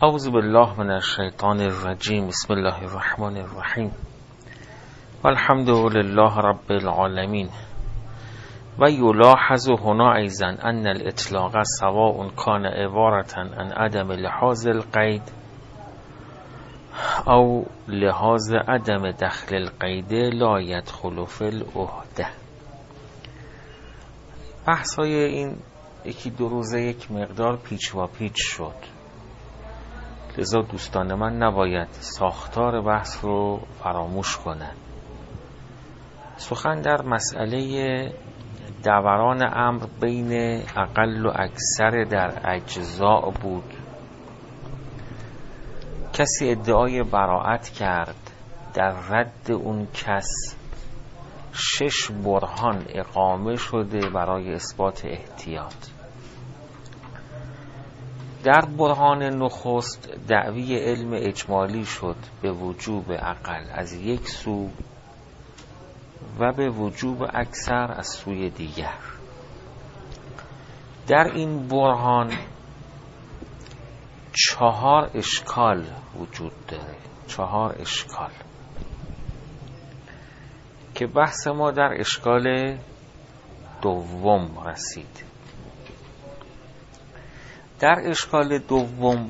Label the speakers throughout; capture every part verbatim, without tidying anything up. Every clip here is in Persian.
Speaker 1: اعوذ بالله من الشیطان الرجیم. بسم الله الرحمن الرحیم. والحمد لله رب العالمین. و یلاحظ هنا ایضا ان الاطلاق سواء کان عبارة عن عدم لحاظ القید او لحاظ عدم دخل القید لا يدخل فی العهده. بحثای این یکی دو روزه یک مقدار پیچ و پیچ شد، لذا دوستان من نباید ساختار بحث رو فراموش کنند. سخن در مسئله دوران امر بین اقل و اکثر در اجزاء بود. کسی ادعای براءت کرد، در رد اون کس شش برهان اقامه شده برای اثبات احتیاط. در برهان نخست دعوی علم اجمالی شد به وجوب اقل از یک سو و به وجوب اکثر از سوی دیگر. در این برهان چهار اشکال وجود داره، چهار اشکال که بحث ما در اشکال دوم رسید. در اشکال دوم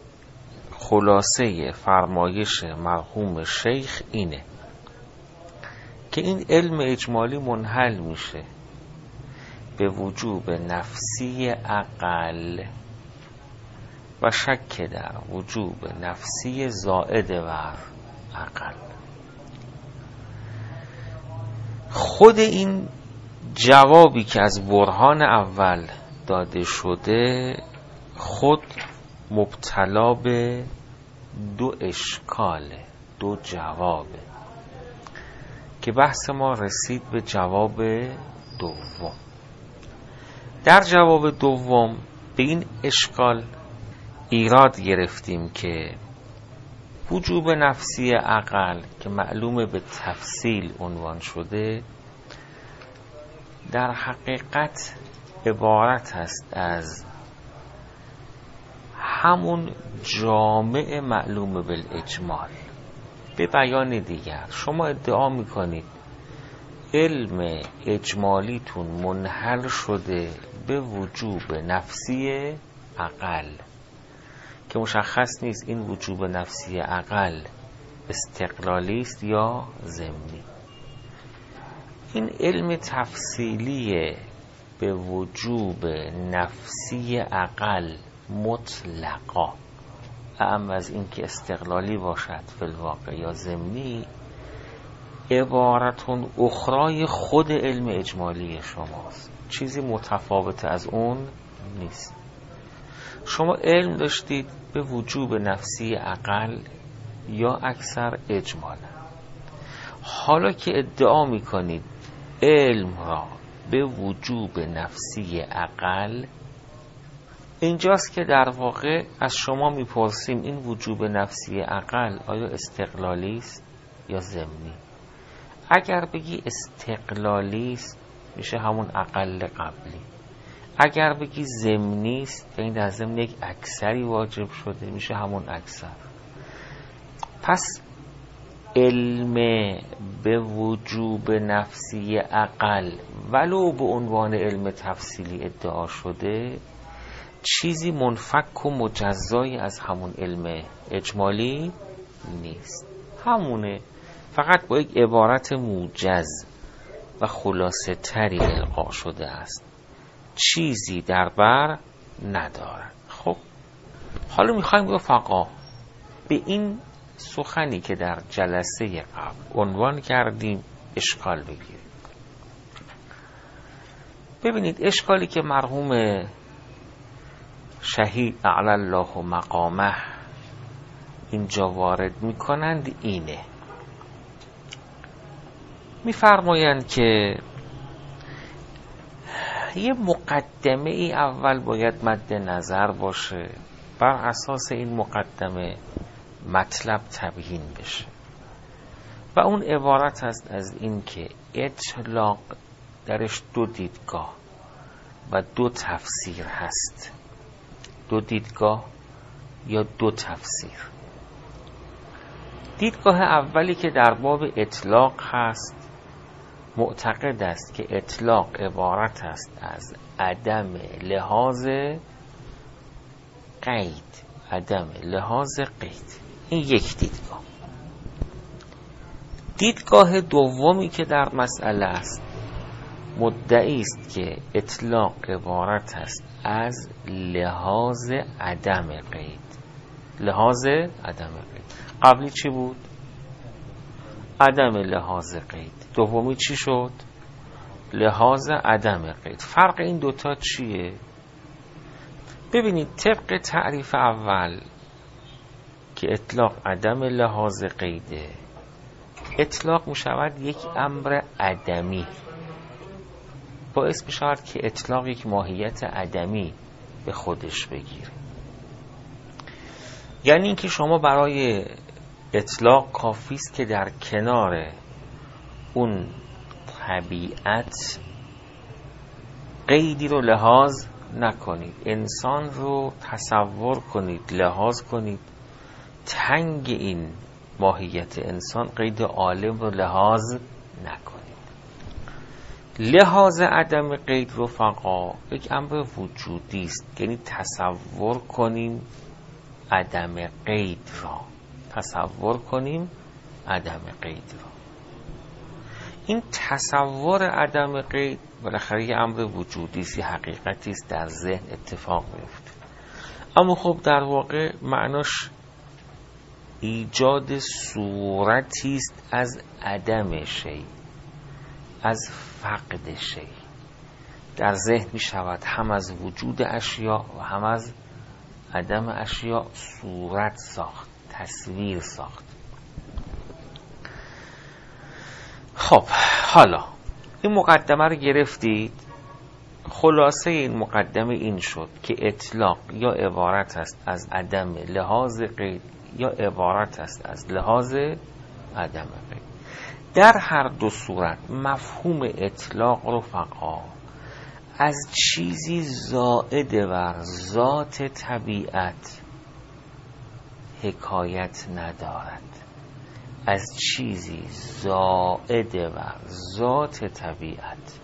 Speaker 1: خلاصه فرمایش مرحوم شیخ اینه که این علم اجمالی منحل میشه به وجوب نفسی اقل و شک در وجوب نفسی زائد بر اقل. خود این جوابی که از برهان اول داده شده خود مبتلا به دو اشکاله، دو جوابه که بحث ما رسید به جواب دوم. در جواب دوم به این اشکال ایراد گرفتیم که وجوب نفسی اقل که معلومه به تفصیل عنوان شده در حقیقت عبارت است از همون جامع معلوم بالاجمال. به بیان دیگر شما ادعا میکنید علم اجمالیتون منحل شده به وجوب نفسی اقل که مشخص نیست این وجوب نفسی اقل استقلالی است یا ضمنی. این علم تفصیلی به وجوب نفسی اقل مطلقا اما از این که استقلالی باشد فی الواقع یا ضمنی عبارتون اخرای خود علم اجمالی شماست، چیزی متفاوت از اون نیست. شما علم داشتید به وجوب نفسی اقل یا اکثر اجمالا. حالا که ادعا میکنید علم را به وجوب نفسی اقل، اینجاست که در واقع از شما میپرسیم این وجوب نفسی اقل آیا استقلالی است یا ضمنی؟ اگر بگی استقلالی است میشه همون اقل قبلی، اگر بگی ضمنی است یعنی در ضمن یک اکثری واجب شده میشه همون اکثر. پس علم به وجوب نفسی اقل ولو به عنوان علم تفصیلی ادعا شده چیزی منفک و مجزایی از همون علم اجمالی نیست، همونه، فقط با یک عبارت موجز و خلاصه تری القا شده است، چیزی در بر ندارد. خب حالا میخوایم رفقا به این سخنی که در جلسه قبل عنوان کردیم اشکال بگیریم. ببینید اشکالی که مرحوم شهید اعلی الله مقامه اینجا وارد میکنند اینه، میفرمایند که یه مقدمه ای اول باید مد نظر باشه، بر اساس این مقدمه مطلب تبیین بشه و اون عبارت است از این که اطلاق درش دو دیدگاه و دو تفسیر هست. دو دیدگاه یا دو تفسیر. دیدگاه اولی که در باب اطلاق هست معتقد است که اطلاق عبارت است از عدم لحاظ قید، عدم لحاظ قید. این یک دیدگاه. دیدگاه دومی که در مسئله است مدعی است که اطلاق عبارت است از لحاظ عدم قید. لحاظ عدم قید. قبلی چی بود؟ عدم لحاظ قید. دومی چی شد؟ لحاظ عدم قید. فرق این دوتا چیه؟ ببینید طبق تعریف اول که اطلاق عدم لحاظ قیده، اطلاق می شود یک امر عدمی، باعث می شود که اطلاق یک ماهیت عدمی به خودش بگیره. یعنی اینکه شما برای اطلاق کافی است که در کنار اون طبیعت قیدی رو لحاظ نکنید. انسان رو تصور کنید، لحاظ کنید، تنگ این ماهیت انسان قید عالم رو لحاظ نکنید. لحاظ عدم قید رفقا یک امر وجودی است، یعنی تصور کنیم عدم قید را، تصور کنیم عدم قید را. این تصور عدم قید بالاخره یه امر وجودی است، یه حقیقتی است در ذهن اتفاق میفته. اما خب در واقع معناش ایجاد صورتی است از عدم شی، از فقد شی. در ذهن می شود هم از وجود اشیا و هم از عدم اشیا صورت ساخت، تصویر ساخت. خب حالا این مقدمه رو گرفتید. خلاصه این مقدمه این شد که اطلاق یا عبارت است از عدم لحاظ قید یا عبارت است از لحاظ عدم قید. در هر دو صورت مفهوم اطلاق رفقا از چیزی زائد بر ذات طبیعت حکایت ندارد. از چیزی زائد بر ذات طبیعت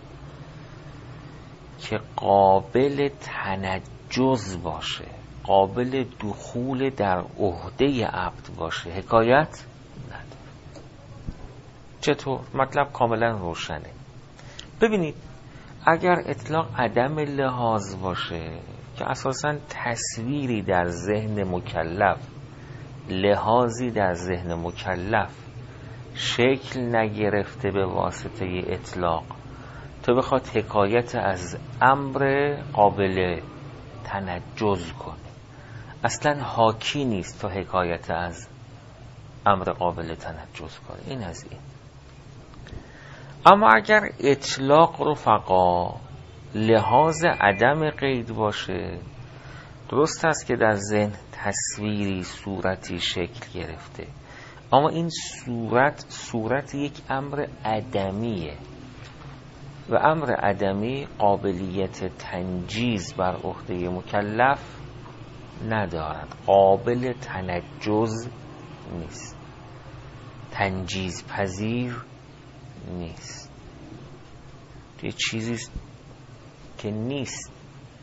Speaker 1: که قابل تنجز باشه، قابل دخول در عهده عبد باشه حکایت نداره. چطور؟ مطلب کاملا روشنه. ببینید اگر اطلاق عدم لحاظ باشه که اساساً تصویری در ذهن مکلف، لحاظی در ذهن مکلف شکل نگرفته به واسطه اطلاق تو بخواد حکایت از امر قابل تنجز کنه، اصلا حاکی نیست تا حکایت از امر قابل تنجز کنه. این از این. اما اگر اطلاق رفقا لحاظ عدم قید باشه، درست است که در ذهن تصویری، صورتی شکل گرفته، اما این صورت صورت یک امر عدمیه و امر عدمی قابلیت تنجیز بر عهده مکلف ندارد، قابل تنجز نیست، تنجیز پذیر نیست. یه چیزی که نیست،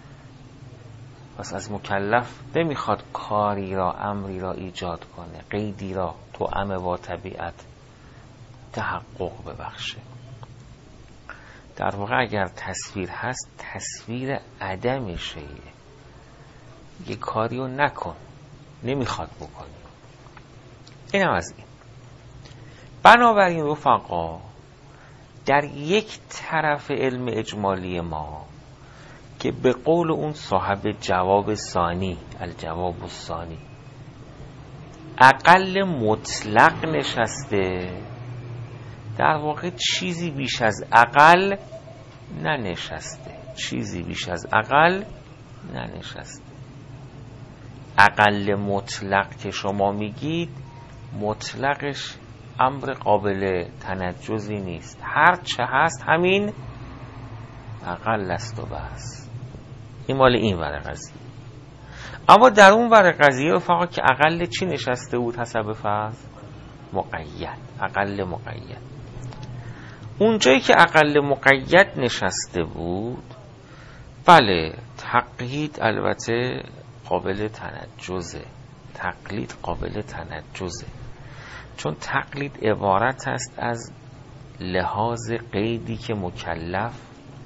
Speaker 1: پس از مکلف نمیخواد کاری را، امری را ایجاد کنه، قیدی را توأم با طبیعت تحقق ببخشه. در واقع اگر تصویر هست تصویر عدم شیء، یه کاری رو نکن، نمیخواد بکنی. این هم از این. بنابراین رفقا در یک طرف علم اجمالی ما که به قول اون صاحب جواب ثانی، الجواب الثانی، اقل مطلق نشسته، در واقع چیزی بیش از اقل ننشسته، چیزی بیش از اقل ننشسته. اقل مطلق که شما میگید مطلقش امر قابل تنجزی نیست، هر چه هست همین اقل است و بس. این مال این ور قضیه. اما در اون ور قضیه رفقا که اقل چی نشسته بود حسب فرض؟ مقید. اقل مقید. اونجایی که اقل مقید نشسته بود، بله تقیید البته قابل تنجزه، تقلید قابل تنجزه، چون تقلید عبارت است از لحاظ قیدی که مکلف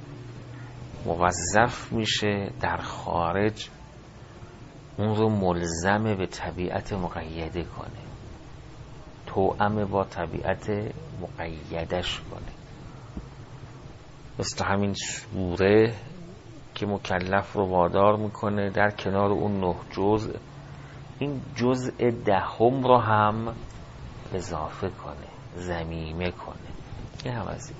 Speaker 1: موظف میشه در خارج اون رو ملزم به طبیعت مقیده کنه، توأم با طبیعت مقیدش کنه. مثل همین سوره که مکلف رو وادار میکنه در کنار اون نه جزء این جزء دهم رو هم اضافه کنه، ضمیمه کنه. این هم از این.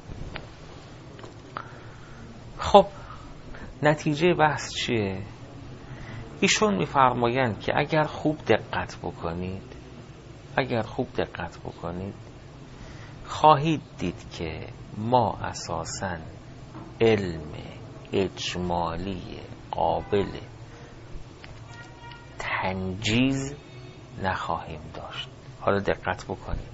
Speaker 1: خب نتیجه بحث چیه؟ ایشون میفرمایند که اگر خوب دقت بکنید اگر خوب دقت بکنید خواهید دید که ما اساساً علم اجمالی قابل تنجیز نخواهیم داشت. حالا دقت بکنید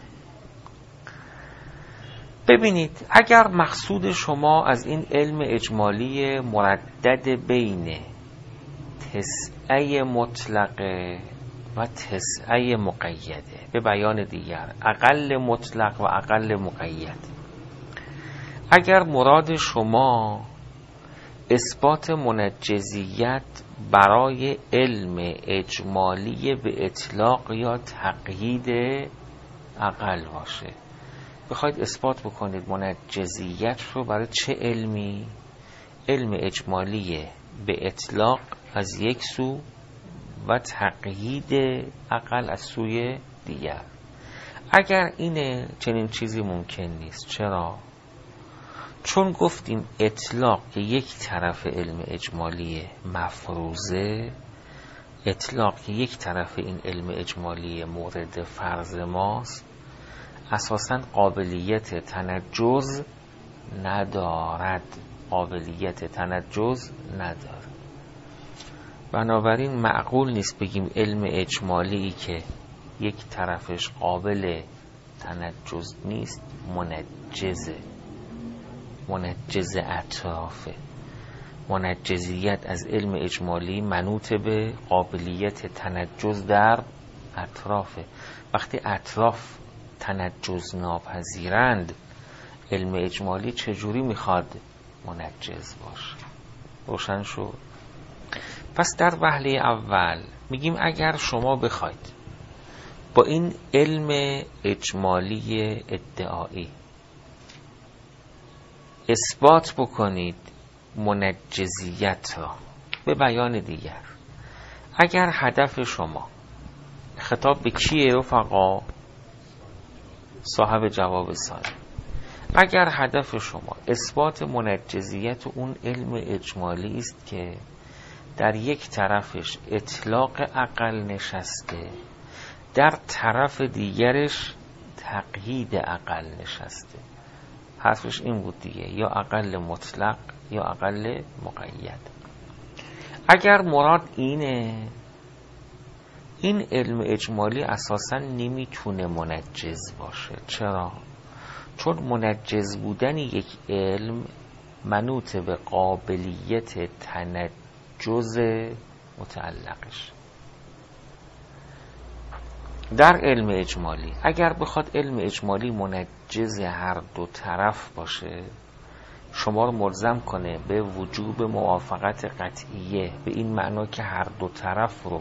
Speaker 1: ببینید، اگر مقصود شما از این علم اجمالی مردد بین تسعه مطلقه و تسعه مقیده، به بیان دیگر اقل مطلق و اقل مقید، اگر مراد شما اثبات منجزیت برای علم اجمالی به اطلاق یا تقیید اقل باشه، بخواید اثبات بکنید منجزیت رو برای چه علمی؟ علم اجمالی به اطلاق از یک سو و تقیید اقل از سوی دیگر. اگر اینه چنین چیزی ممکن نیست. چرا؟ چون گفتیم اطلاق که یک طرف علم اجمالی مفروضه، اطلاق که یک طرف این علم اجمالی مورد فرض ماست، اساساً قابلیت تنجز ندارد قابلیت تنجز ندارد بنابراین معقول نیست بگیم علم اجمالی که یک طرفش قابل تنجز نیست منجزه، منجز اطرافه. منجزیت از علم اجمالی منوط به قابلیت تنجز در اطرافه. وقتی اطراف تنجز ناپذیرند، علم اجمالی چجوری میخواد منجز باشه؟ روشن شد؟ پس در وهله اول میگیم اگر شما بخواید با این علم اجمالی ادعایی اثبات بکنید منجزیت را، به بیان دیگر اگر هدف شما، خطاب به کیه رفقا؟ صاحب جواب سالم. اگر هدف شما اثبات منجزیت اون علم اجمالی است که در یک طرفش اطلاق اقل نشسته، در طرف دیگرش تقیید اقل نشسته، حرفش این بود دیگه، یا اقل مطلق یا اقل مقید. اگر مراد اینه، این علم اجمالی اساساً نمیتونه منجز باشه. چرا؟ چون منجز بودن یک علم منوط به قابلیت تنجز متعلقش. در علم اجمالی اگر بخواد علم اجمالی منجز هر دو طرف باشه، شما رو ملزم کنه به وجوب موافقت قطعیه، به این معنا که هر دو طرف رو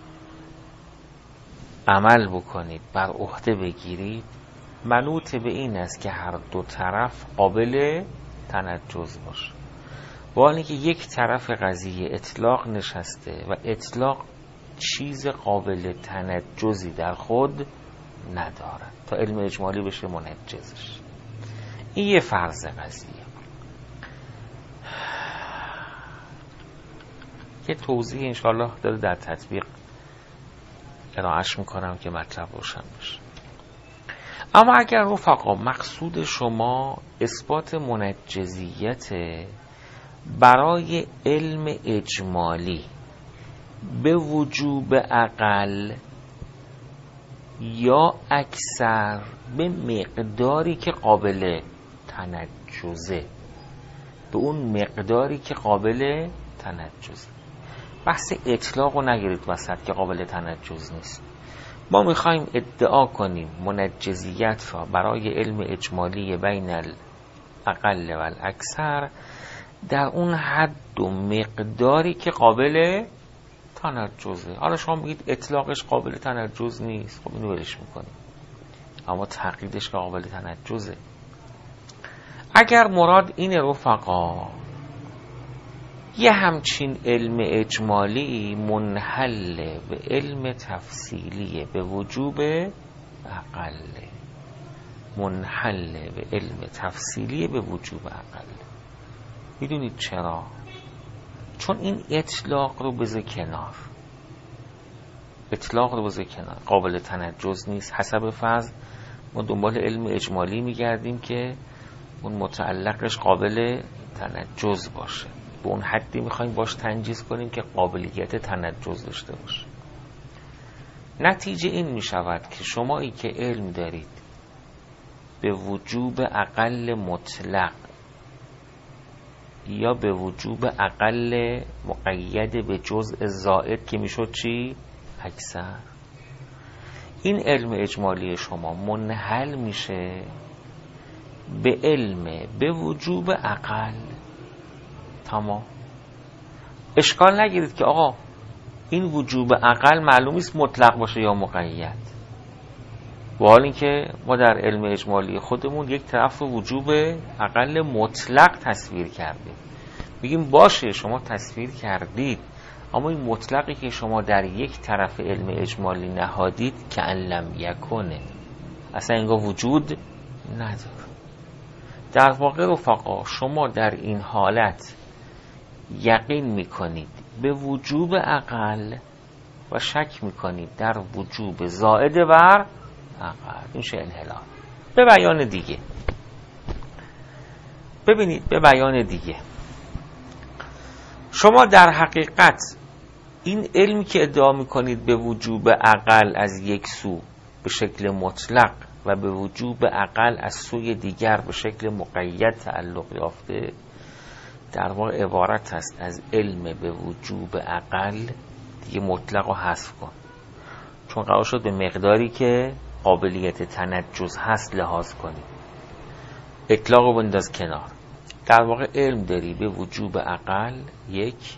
Speaker 1: عمل بکنید، بر عهده بگیرید، منوط به این است که هر دو طرف قابل تنجز باشه. با اینکه یک طرف قضیه اطلاق نشسته و اطلاق چیز قابل تنجزی در خود ندارد تا علم اجمالی بشه منجزش. این یه فرض قضیه که توضیح انشاءالله داره در تطبیق ارائهش میکنم که مطلب روشن بشه. اما اگر رفقا مقصود شما اثبات منجزیت برای علم اجمالی به وجوب اقل یا اکثر به مقداری که قابل تنجزه، به اون مقداری که قابل تنجزه. بحث اطلاق رو نگیرید وسط که قابل تنجز نیست. ما میخوایم ادعا کنیم منجزیت را برای علم اجمالی بین الاقل و الاکثر در اون حد و مقداری که قابل تنجزه. حالا شما میگید اطلاقش قابل تنجز نیست، خب اینو ولش میکنیم، اما تقییدش که قابل تنجزه. اگر مراد این رفقا یه همچین علم اجمالی منحل به علم تفصیلی به وجوب اقل، منحل به علم تفصیلی به وجوب اقل. میدونید چرا؟ چون این اطلاق رو بذار کنار، اطلاق رو بذار کنار، قابل تنجز نیست. حسب فرض ما دنبال علم اجمالی میگردیم که اون متعلقش قابل تنجز باشه، به اون حدی میخوایم باش تنجیز کنیم که قابلیت تنجز داشته باشه. نتیجه این میشود که شمایی که علم دارید به وجوب اقل مطلق یا به وجوب اقل مقید به جزء زائد که میشد چی؟ اکثر، این علم اجمالی شما منحل میشه به علم به وجوب اقل. تمام. اشکال نگیرید که آقا این وجوب اقل معلوم است مطلق باشه یا مقید، با حال اینکه ما در علم اجمالی خودمون یک طرف وجوب اقل مطلق تصویر کردیم. میگیم باشه شما تصویر کردید، اما این مطلقی که شما در یک طرف علم اجمالی نهادید که ان لم یکونه، اصلا انگار وجود نداره. در واقع رفقا شما در این حالت یقین میکنید به وجوب اقل و شک میکنید در وجوب زائد بر اقل. این شه انحلال. به بیان دیگه ببینید، به بیان دیگه شما در حقیقت این علمی که ادعا میکنید به وجوب اقل از یک سو به شکل مطلق و به وجوب اقل از سوی دیگر به شکل مقید تعلق یافته، در واقع عبارت است از علم به وجوب اقل. دیگه مطلق رو حذف کن، چون قرار شد به مقداری که قابلیت تنجز هست لحاظ کنی. اطلاق رو بنداز کنار. در واقع علم داری به وجوب اقل یک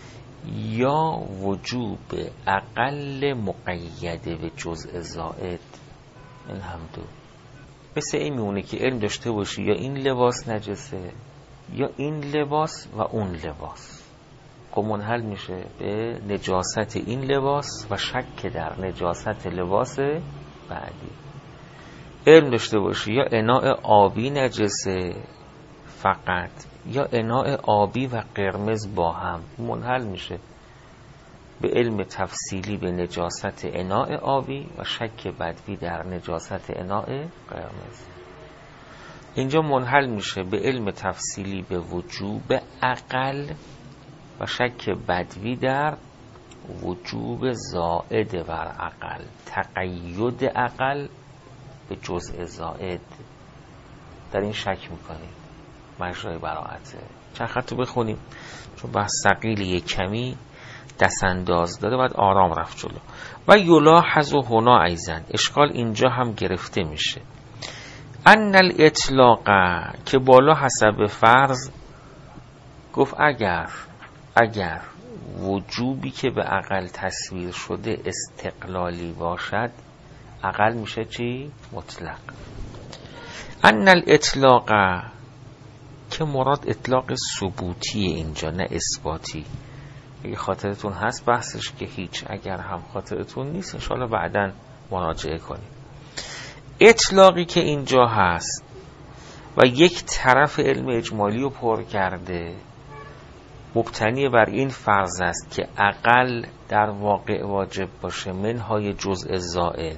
Speaker 1: یا وجوب اقل مقید به جزء زائد، این هم دو. مثل این میمونه که علم داشته باشی یا این لباس نجسه یا این لباس و اون لباس، که منحل میشه به نجاست این لباس و شک در نجاست لباس بعدی. علم داشته باشی یا اناء آبی نجسه فقط یا اناء آبی و قرمز با هم، منحل میشه به علم تفصیلی به نجاست اناء آبی و شک بدوی در نجاست اناء قرمز. اینجا منحل میشه به علم تفصیلی به وجوب اقل و شک بدوی در وجوب زائد بر اقل، تقید اقل به جزء زائد. در این شک میکنید، مجرای براعته. چند خط رو بخونیم چون بحث ثقیلی یک کمی دست انداز داده، باید آرام رفت جلو. و یلاحظ و هنا ایزن، اشکال اینجا هم گرفته میشه. ان الاطلاق که بالا حسب فرض گفت اگر اگر وجوبی که به اقل تصویر شده استقلالی باشد، اقل میشه چی؟ مطلق. ان الاطلاق که مراد اطلاق ثبوتی اینجا نه اثباتی. اگه خاطرتون هست بحثش که هیچ، اگر هم خاطرتون نیست انشاءالله بعداً مراجعه کنیم. اطلاقی که اینجا هست و یک طرف علم اجمالی رو پر کرده، مبتنی بر این فرض است که اقل در واقع واجب باشه منهای جزء زائد.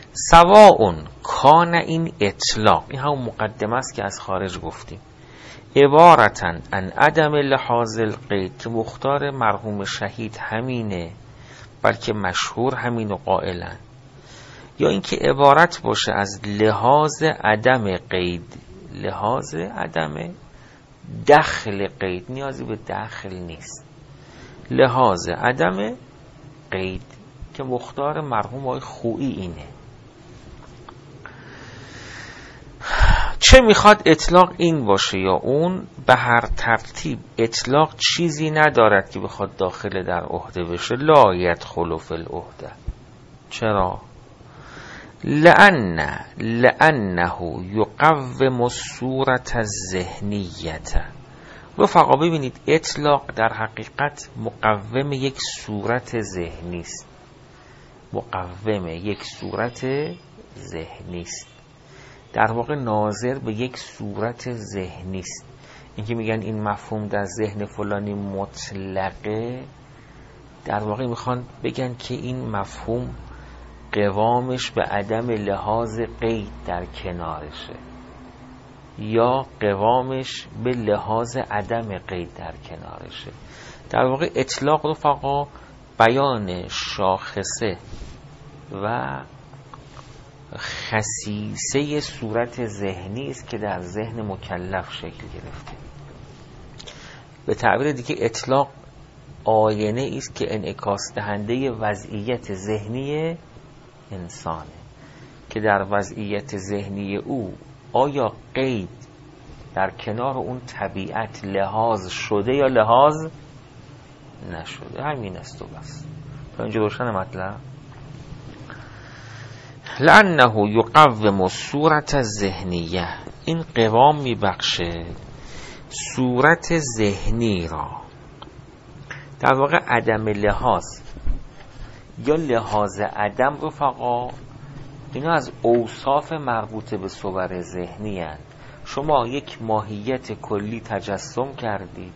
Speaker 1: سواء کان این اطلاق، این همون مقدمه است که از خارج گفتیم، عبارتن عن عدم لحاظ القید، که مختار مرحوم شهید همینه، بلکه مشهور همین و قائلن. یا اینکه عبارت باشه از لحاظ عدم قید، لحاظ عدم دخل قید، نیازی به دخل نیست، لحاظ عدم قید که مختار مرحوم آقای خویی اینه. چه میخواد اطلاق این باشه یا اون، به هر ترتیب اطلاق چیزی ندارد که بخواد داخل در عهده بشه. لا یدخل فی العهده. چرا؟ لأن لأنه یقوم الصورة الذهنیة. رفقا ببینید اطلاق در حقیقت مقوم یک صورت ذهنی است، مقوم یک صورت ذهنی است، در واقع ناظر به یک صورت ذهنی است. اینکه میگن این مفهوم در ذهن فلانی مطلقه، در واقع میخوان بگن که این مفهوم قوامش به عدم لحاظ قید در کنارشه، یا قوامش به لحاظ عدم قید در کنارشه. در واقع اطلاق رفقا بیان شاخصه و خصیصه صورت ذهنی است که در ذهن مکلف شکل گرفته. به تعبیر دیگه اطلاق آینه است که انعکاس دهنده وضعیت ذهنی انسانه، که در وضعیت ذهنی او آیا قید در کنار اون طبیعت لحاظ شده یا لحاظ نشده. همین است و بس. تا اینجا روشن مطلب. لأنه یقوم الصورة الذهنیه، این قوام میبخشه صورت ذهنی را. در واقع عدم لحاظ یا لحاظ عدم رفقا، اینا از اوصاف مربوط به صور ذهنی هستند. شما یک ماهیت کلی تجسم کردید،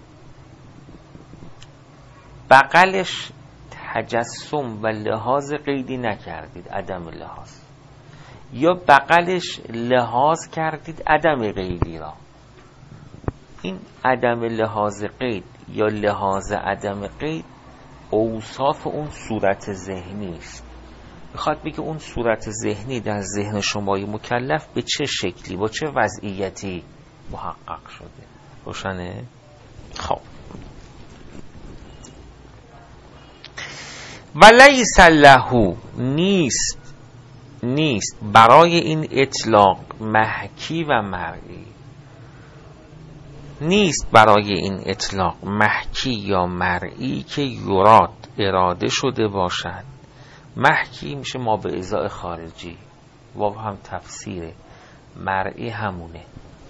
Speaker 1: بغلش تجسم و لحاظ قیدی نکردید، عدم لحاظ، یا بغلش لحاظ کردید عدم قیدی را. این عدم لحاظ قید یا لحاظ عدم قید اوصاف اون صورت ذهنی است. میخواد بگه اون صورت ذهنی در ذهن شمای مکلف به چه شکلی، با چه وضعیتی محقق شده. روشنه؟ خب ولیس له، نیست نیست برای این اطلاق محکی و مرئی، نیست برای این اطلاق محکی یا مرئی که یراد اراده شده باشد. محکی میشه ما به ازای خارجی، واو هم تفسیره، مرئی همونه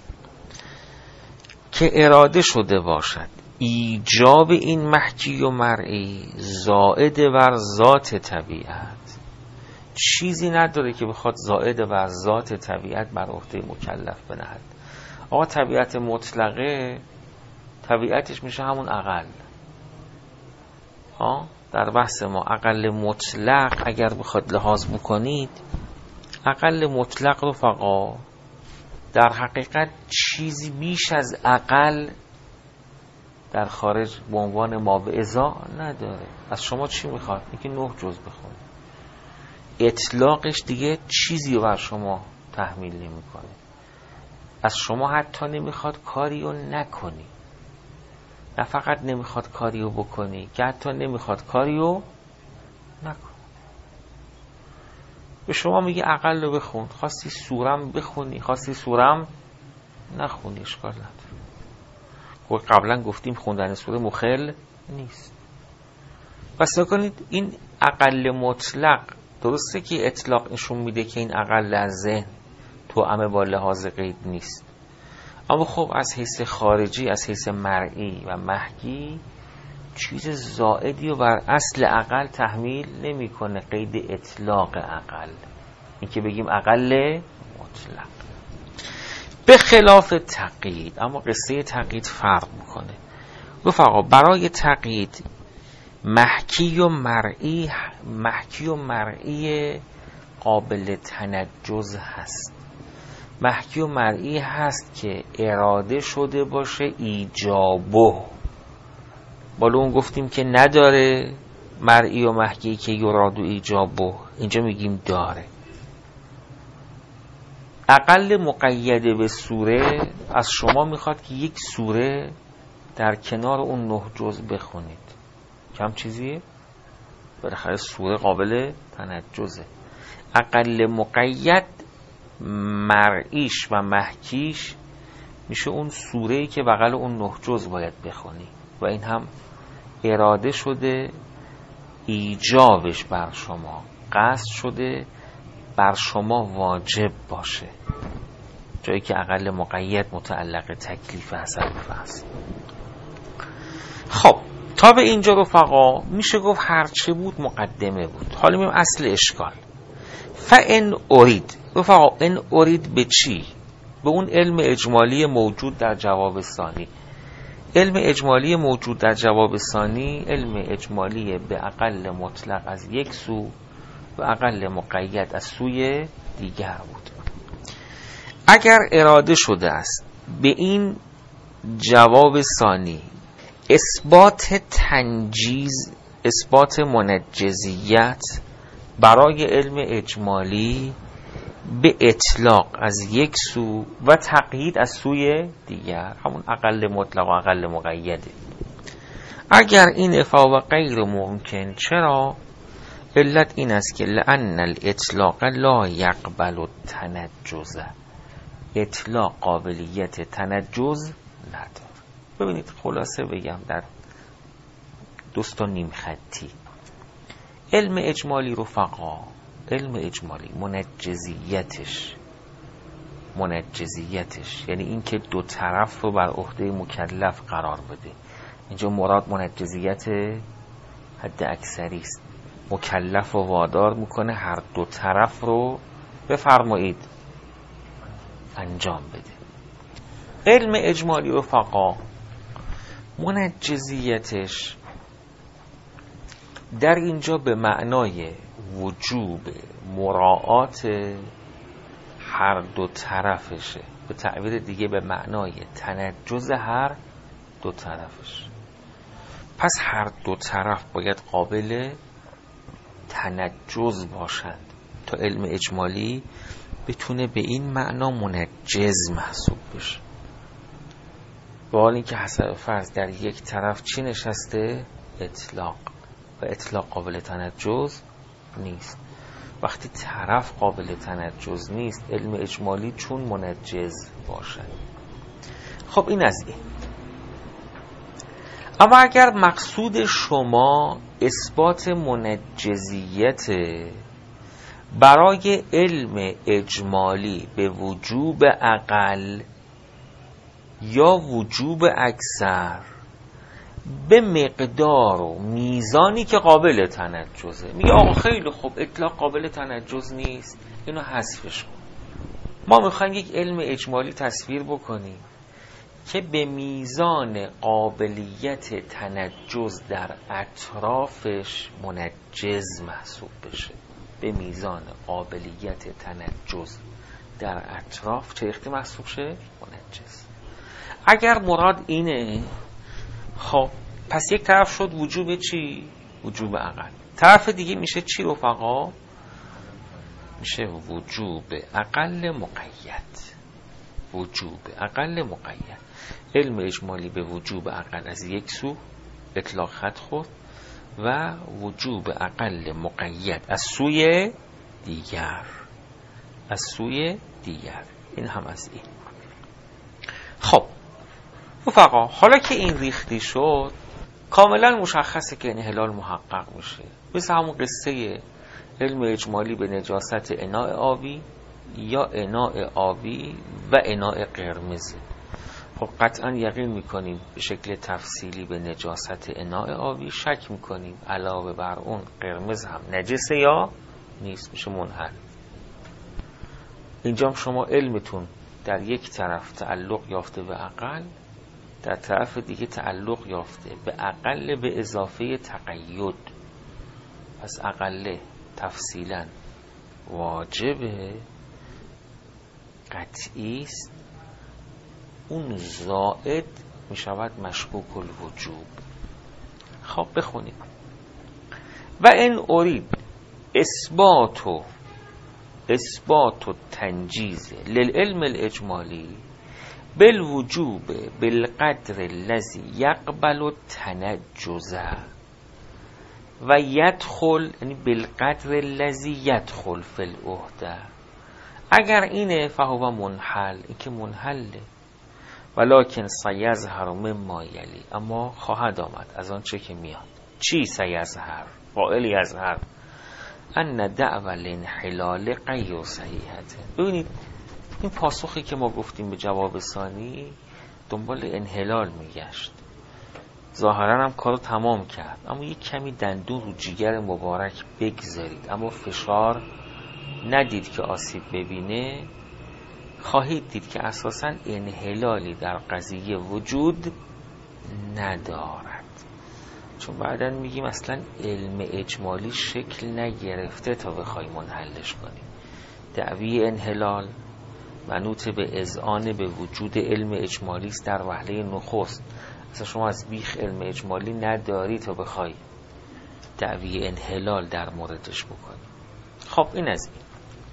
Speaker 1: که اراده شده باشد. ایجاب این محکی و مرئی زائد بر ذات طبیعت، چیزی نداره که بخواد زائد بر ذات طبیعت بر عهده مکلف بنهد. آقا طبیعت مطلقه طبیعتش میشه همون اقل. ها در بحث ما اقل مطلق اگر بخواد لحاظ بکنید، اقل مطلق رفقا در حقیقت چیزی بیش از اقل در خارج به عنوان ما به ازا نداره. از شما چی میخواد؟ اینکه نه جز بخونید. اطلاقش دیگه چیزی رو بر شما تحمیل نمیکنه. از شما حتی نمیخواد کاری رو نکنی، نه فقط نمیخواد کاری رو بکنی، که حتی نمیخواد کاری رو نکنی. به شما میگه اقل رو بخون، خواستی سورم بخونی، خواستی سورم نخونی، اشکال نداره. خب قبلا گفتیم خوندن سوره مخل نیست. پس نکنید این اقل مطلق درسته که اطلاق نشون میده که این اقل از ذهن توأم با لحاظ قید نیست، اما خب از حیث خارجی، از حیث مرئی و محکی چیز زائدی رو بر اصل اقل تحمیل نمیکنه. قید اطلاق اقل، این که بگیم اقل مطلق، به خلاف تقیید. اما قصه تقیید فرق میکنه رفقا. برای تقیید محکی و مرئی، محکی و مرئی قابل تنجز هست. محکی و مرئی هست که اراده شده باشه ایجابه. بالا اون گفتیم که نداره مرئی و محکی که یراد و ایجابه، اینجا میگیم داره. اقل مقیده به سوره از شما میخواد که یک سوره در کنار اون نه جزء بخونید. کم چیزیه؟ بالاخره سوره قابل تنجزه. اقل مقید مرئیش و محکیش میشه اون سوره‌ای که بغل اون نه جزء باید بخونی و این هم اراده شده ایجابش بر شما، قصد شده بر شما واجب باشه، جایی که اقل مقید متعلق تکلیف حسب است. خب تا به اینجا رفقا میشه گفت هرچه بود مقدمه بود. حالا میگم اصل اشکال. فان ارید، رفقا ان ارید به چی؟ به اون علم اجمالی موجود در جواب ثانی. علم اجمالی موجود در جواب ثانی علم اجمالی به اقل مطلق از یک سو و اقل مقید از سوی دیگر بود. اگر اراده شده است به این جواب ثانی اثبات تنجیز، اثبات منجزیت برای علم اجمالی به اطلاق از یک سو و تقیید از سوی دیگر، همون اقل مطلق و اقل مقیده. اگر این افا و غیر ممکن، چرا؟ علت این است که لأن الاطلاق لا یقبل التنجز، اطلاق قابلیت تنجز نداره. ببینید خلاصه بگم در دوست و نیم خطی، علم اجمالی رفقا، علم اجمالی منجزیتش منجزیتش یعنی این که دو طرف رو بر عهده مکلف قرار بده. اینجا مراد منجزیت حد اکثری است، مکلف و وادار میکنه هر دو طرف رو بفرمایید انجام بده. علم اجمالی رفقا منجزیتش در اینجا به معنای وجوب مراعات هر دو طرفشه، به تعبیر دیگه به معنای تنجز هر دو طرفش. پس هر دو طرف باید قابل تنجز باشند تا علم اجمالی بتونه به این معنا منجز محسوب بشه. با حال اینکه حسب فرض در یک طرف چی نشسته؟ اطلاق، و اطلاق قابل تنجز نیست. وقتی طرف قابل تنجز نیست علم اجمالی چون منجز باشد. خب این از این. اما اگر مقصود شما اثبات منجزیت برای علم اجمالی به وجوب اقل یا وجوب اکثر به مقدار و میزانی که قابل تنجزه، میگه آقا خیلی خوب اطلاق قابل تنجز نیست، اینو حذفش کن. ما میخوایم یک علم اجمالی تصویر بکنیم که به میزان قابلیت تنجز در اطرافش منجز محسوب بشه. به میزان قابلیت تنجز در اطراف چه اختی محسوب شه؟ منجز. اگر مراد اینه، خب پس یک طرف شد وجوب چی؟ وجوب اقل. طرف دیگه میشه چی رفقا؟ میشه وجوب اقل مقید. وجوب اقل مقید. علم اجمالی به وجوب اقل از یک سو اطلاق خط خورد و وجوب اقل مقید از سوی دیگر، از سوی دیگر. این هم از این. خب رفقا حالا که این ریختی شد کاملا مشخصه که انحلال محقق میشه. مثل همون قصه علم اجمالی به نجاست اناء آبی یا اناء آبی و اناء قرمزه. خب قطعا یقین میکنیم به شکل تفصیلی به نجاست اناء آبی، شک میکنیم علاوه بر اون قرمز هم نجسه یا نیست، میشه منحل. اینجا شما علمتون در یک طرف تعلق یافته به اقل، در طرف دیگه تعلق یافته به اقل به اضافه تقید. پس اقل تفصیلا واجبه، قطعی است، اون زائد می شود مشکوک الوجوب. خب بخونیم. و این اورید اثبات و اثبات و تنجیز للعلم الاجمالی بالوجوب بالقدر الذي يقبل التنجز و يدخل، یعنی بالقدر الذي يدخل في العهده. اگر اینه فهو منحل، این که منحله. ولکن سیظهر مما یلی، اما خواهد آمد از آن چه که میاد. چی سیظهر؟ فاعل یظهر. ان دعوی الانحلال غیر صحیحته. ببینید این پاسخی که ما گفتیم به جواب ثانی دنبال انحلال میگشت، ظاهرا هم کارو تمام کرد، اما یک کمی دندون رو جیگر مبارک بگذارید، اما فشار ندید که آسیب ببینه. خواهید دید که اساساً انحلالی در قضیه وجود ندارد، چون بعداً میگیم اصلاً علم اجمالی شکل نگرفته تا بخوای منحلش کنی. دعوی انحلال منوط به اذعان به وجود علم اجمالی است در وهله نخست. اصلا شما از بیخ علم اجمالی نداری تا بخوای دعوی انحلال در موردش بکنی. خب این از این.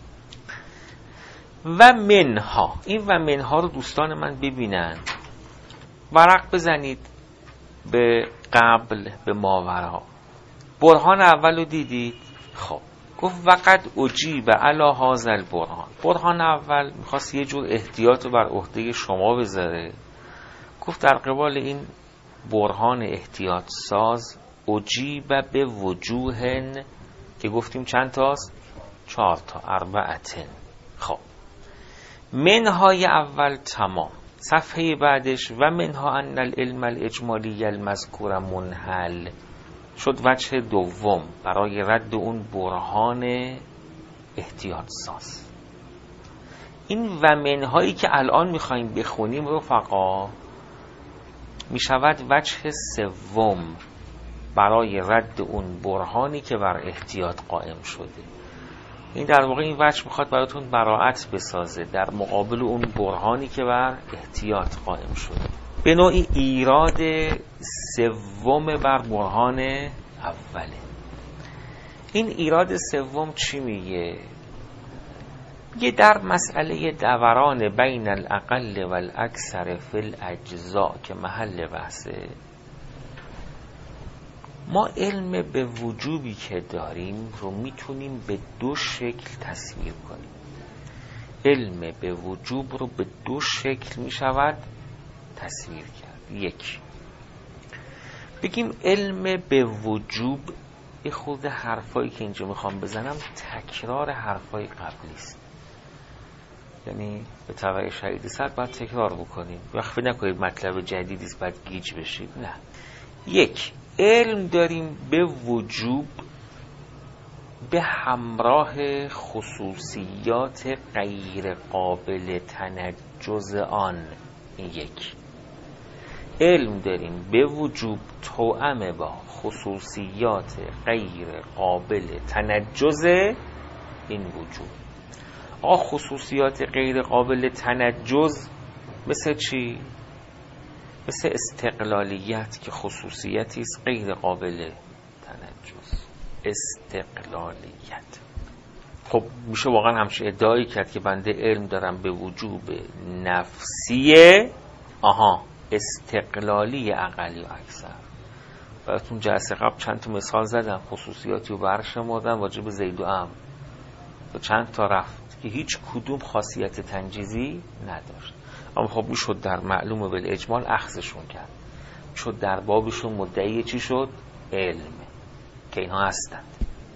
Speaker 1: و منها، این و منها رو دوستان من ببینن، ورق بزنید به قبل به ماورا. برهان اول رو دیدید؟ خب گفت وقت اجیب علی هذا البرهان. برهان اول میخواست یه جور احتیاط رو بر عهده شما بذاره. گفت در قبال این برهان احتیاط ساز اجیب به وجوهن، که گفتیم چند تاست؟ چهار تا، اربعتن. خب منهای اول تمام. صفحه بعدش و منها ان العلم الاجمالی المذکور منحل شد وجه دوم برای رد اون برهان احتیاط ساز. این و منهایی که الان میخواییم بخونیم رفقا می شود وجه سوم برای رد اون برهانی که بر احتیاط قائم شده. این در واقع این وجه میخواد براتون براعت بسازه در مقابل اون برهانی که بر احتیاط قائم شده. به نوعی ایراد سوم بر برهان اوله. این ایراد سوم چی میگه؟ یه در مسئله دوران بین الاقل و الاکثر فی الاجزاء که محل بحثه، ما علم به وجوبی که داریم رو میتونیم به دو شکل تصویر کنیم. علم به وجوب رو به دو شکل میشود تصویر کرد. یک، بگیم علم به وجوب، یه خود حرفایی که اینجا میخوام بزنم تکرار حرفای قبلی است، یعنی به طبع شهید سر باید تکرار بکنیم. وقتی نکنید مطلب جدیدی است باید گیج بشید، نه. یک، علم داریم به وجوب به همراه خصوصیات غیر قابل تنجز آن. این یک. علم داریم به وجوب توأم با خصوصیات غیر قابل تنجز این وجوب. آه خصوصیات غیر قابل تنجز مثل چی؟ مثل استقلالیت که خصوصیتی است غیر قابل تنجز. استقلالیت. خب میشه واقعا همچه ادعایی کرد که بنده علم دارم به وجوب نفسیه، آها استقلالی اقلی و اکثر. براتون جلسه قبل چند تا مثال زدم، خصوصیاتی رو برشمردم واجب زید و عمرو تا چند تا رفت که هیچ کدوم خاصیت تنجیزی نداشت، اما خب میشد در معلوم بالاجمال اخذشون کرد. شد در بابشون مدعی چی شد؟ علم، که اینها هستند.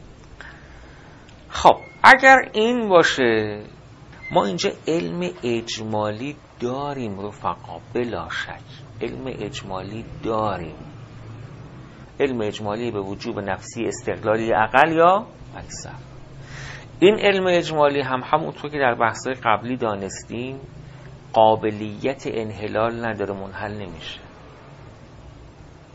Speaker 1: خب اگر این باشه ما اینجا علم اجمالی داریم رفقا، بلا شک علم اجمالی داریم. علم اجمالی به وجوب نفسی استقلالی اقل یا اکثر. این علم اجمالی هم همونطور که در بحث‌های قبلی دانستیم قابلیت انحلال نداره، منحل نمیشه،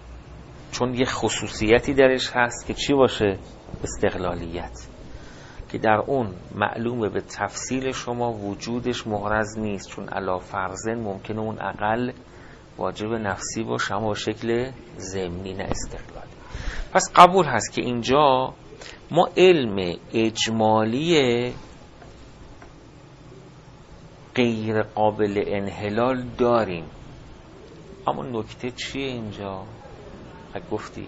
Speaker 1: چون یه خصوصیتی درش هست که چی باشه؟ استقلالیت. که در اون معلومه به تفصیل شما وجودش محرز نیست، چون علا فرضاً ممکنه اون اقل واجب نفسی باشه اما شکل ضمنی نه استقلالی. پس قبول هست که اینجا ما علم اجمالی غیر قابل انحلال داریم، اما نکته چیه اینجا؟ اگه گفتی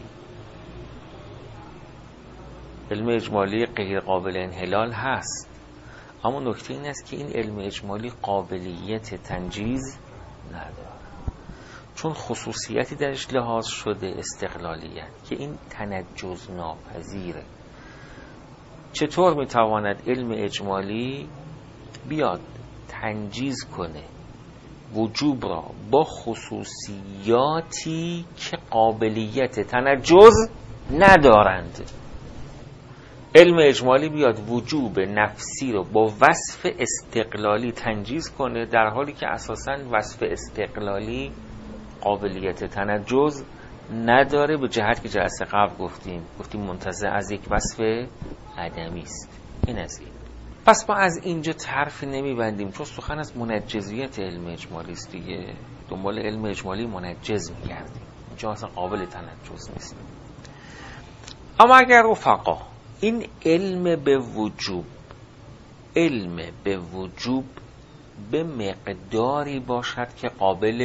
Speaker 1: علم اجمالی غیر قابل انحلال هست، اما نکته این است که این علم اجمالی قابلیت تنجیز نداره، چون خصوصیتی درش لحاظ شده استقلالیت که این تنجز ناپذیره. چطور میتواند علم اجمالی بیاد تنجیز کنه وجوب را با خصوصیاتی که قابلیت تنجز ندارند؟ علم اجمالی بیاد وجوب نفسی رو با وصف استقلالی تنجیز کنه، در حالی که اساساً وصف استقلالی قابلیت تنجز نداره، به جهت که جلسه قبل گفتیم گفتیم منتزع از یک وصف عدمی است. این از این. پس ما از اینجا طرفی نمیبندیم، چون سخن از منجزیت علم اجمالی است دیگه، دنبال علم اجمالی منجز میگردیم، اینجا اصلا قابل تنجز نیست. اما اگر رفقا این علم به وجوب علم به وجوب به مقداری باشد که قابل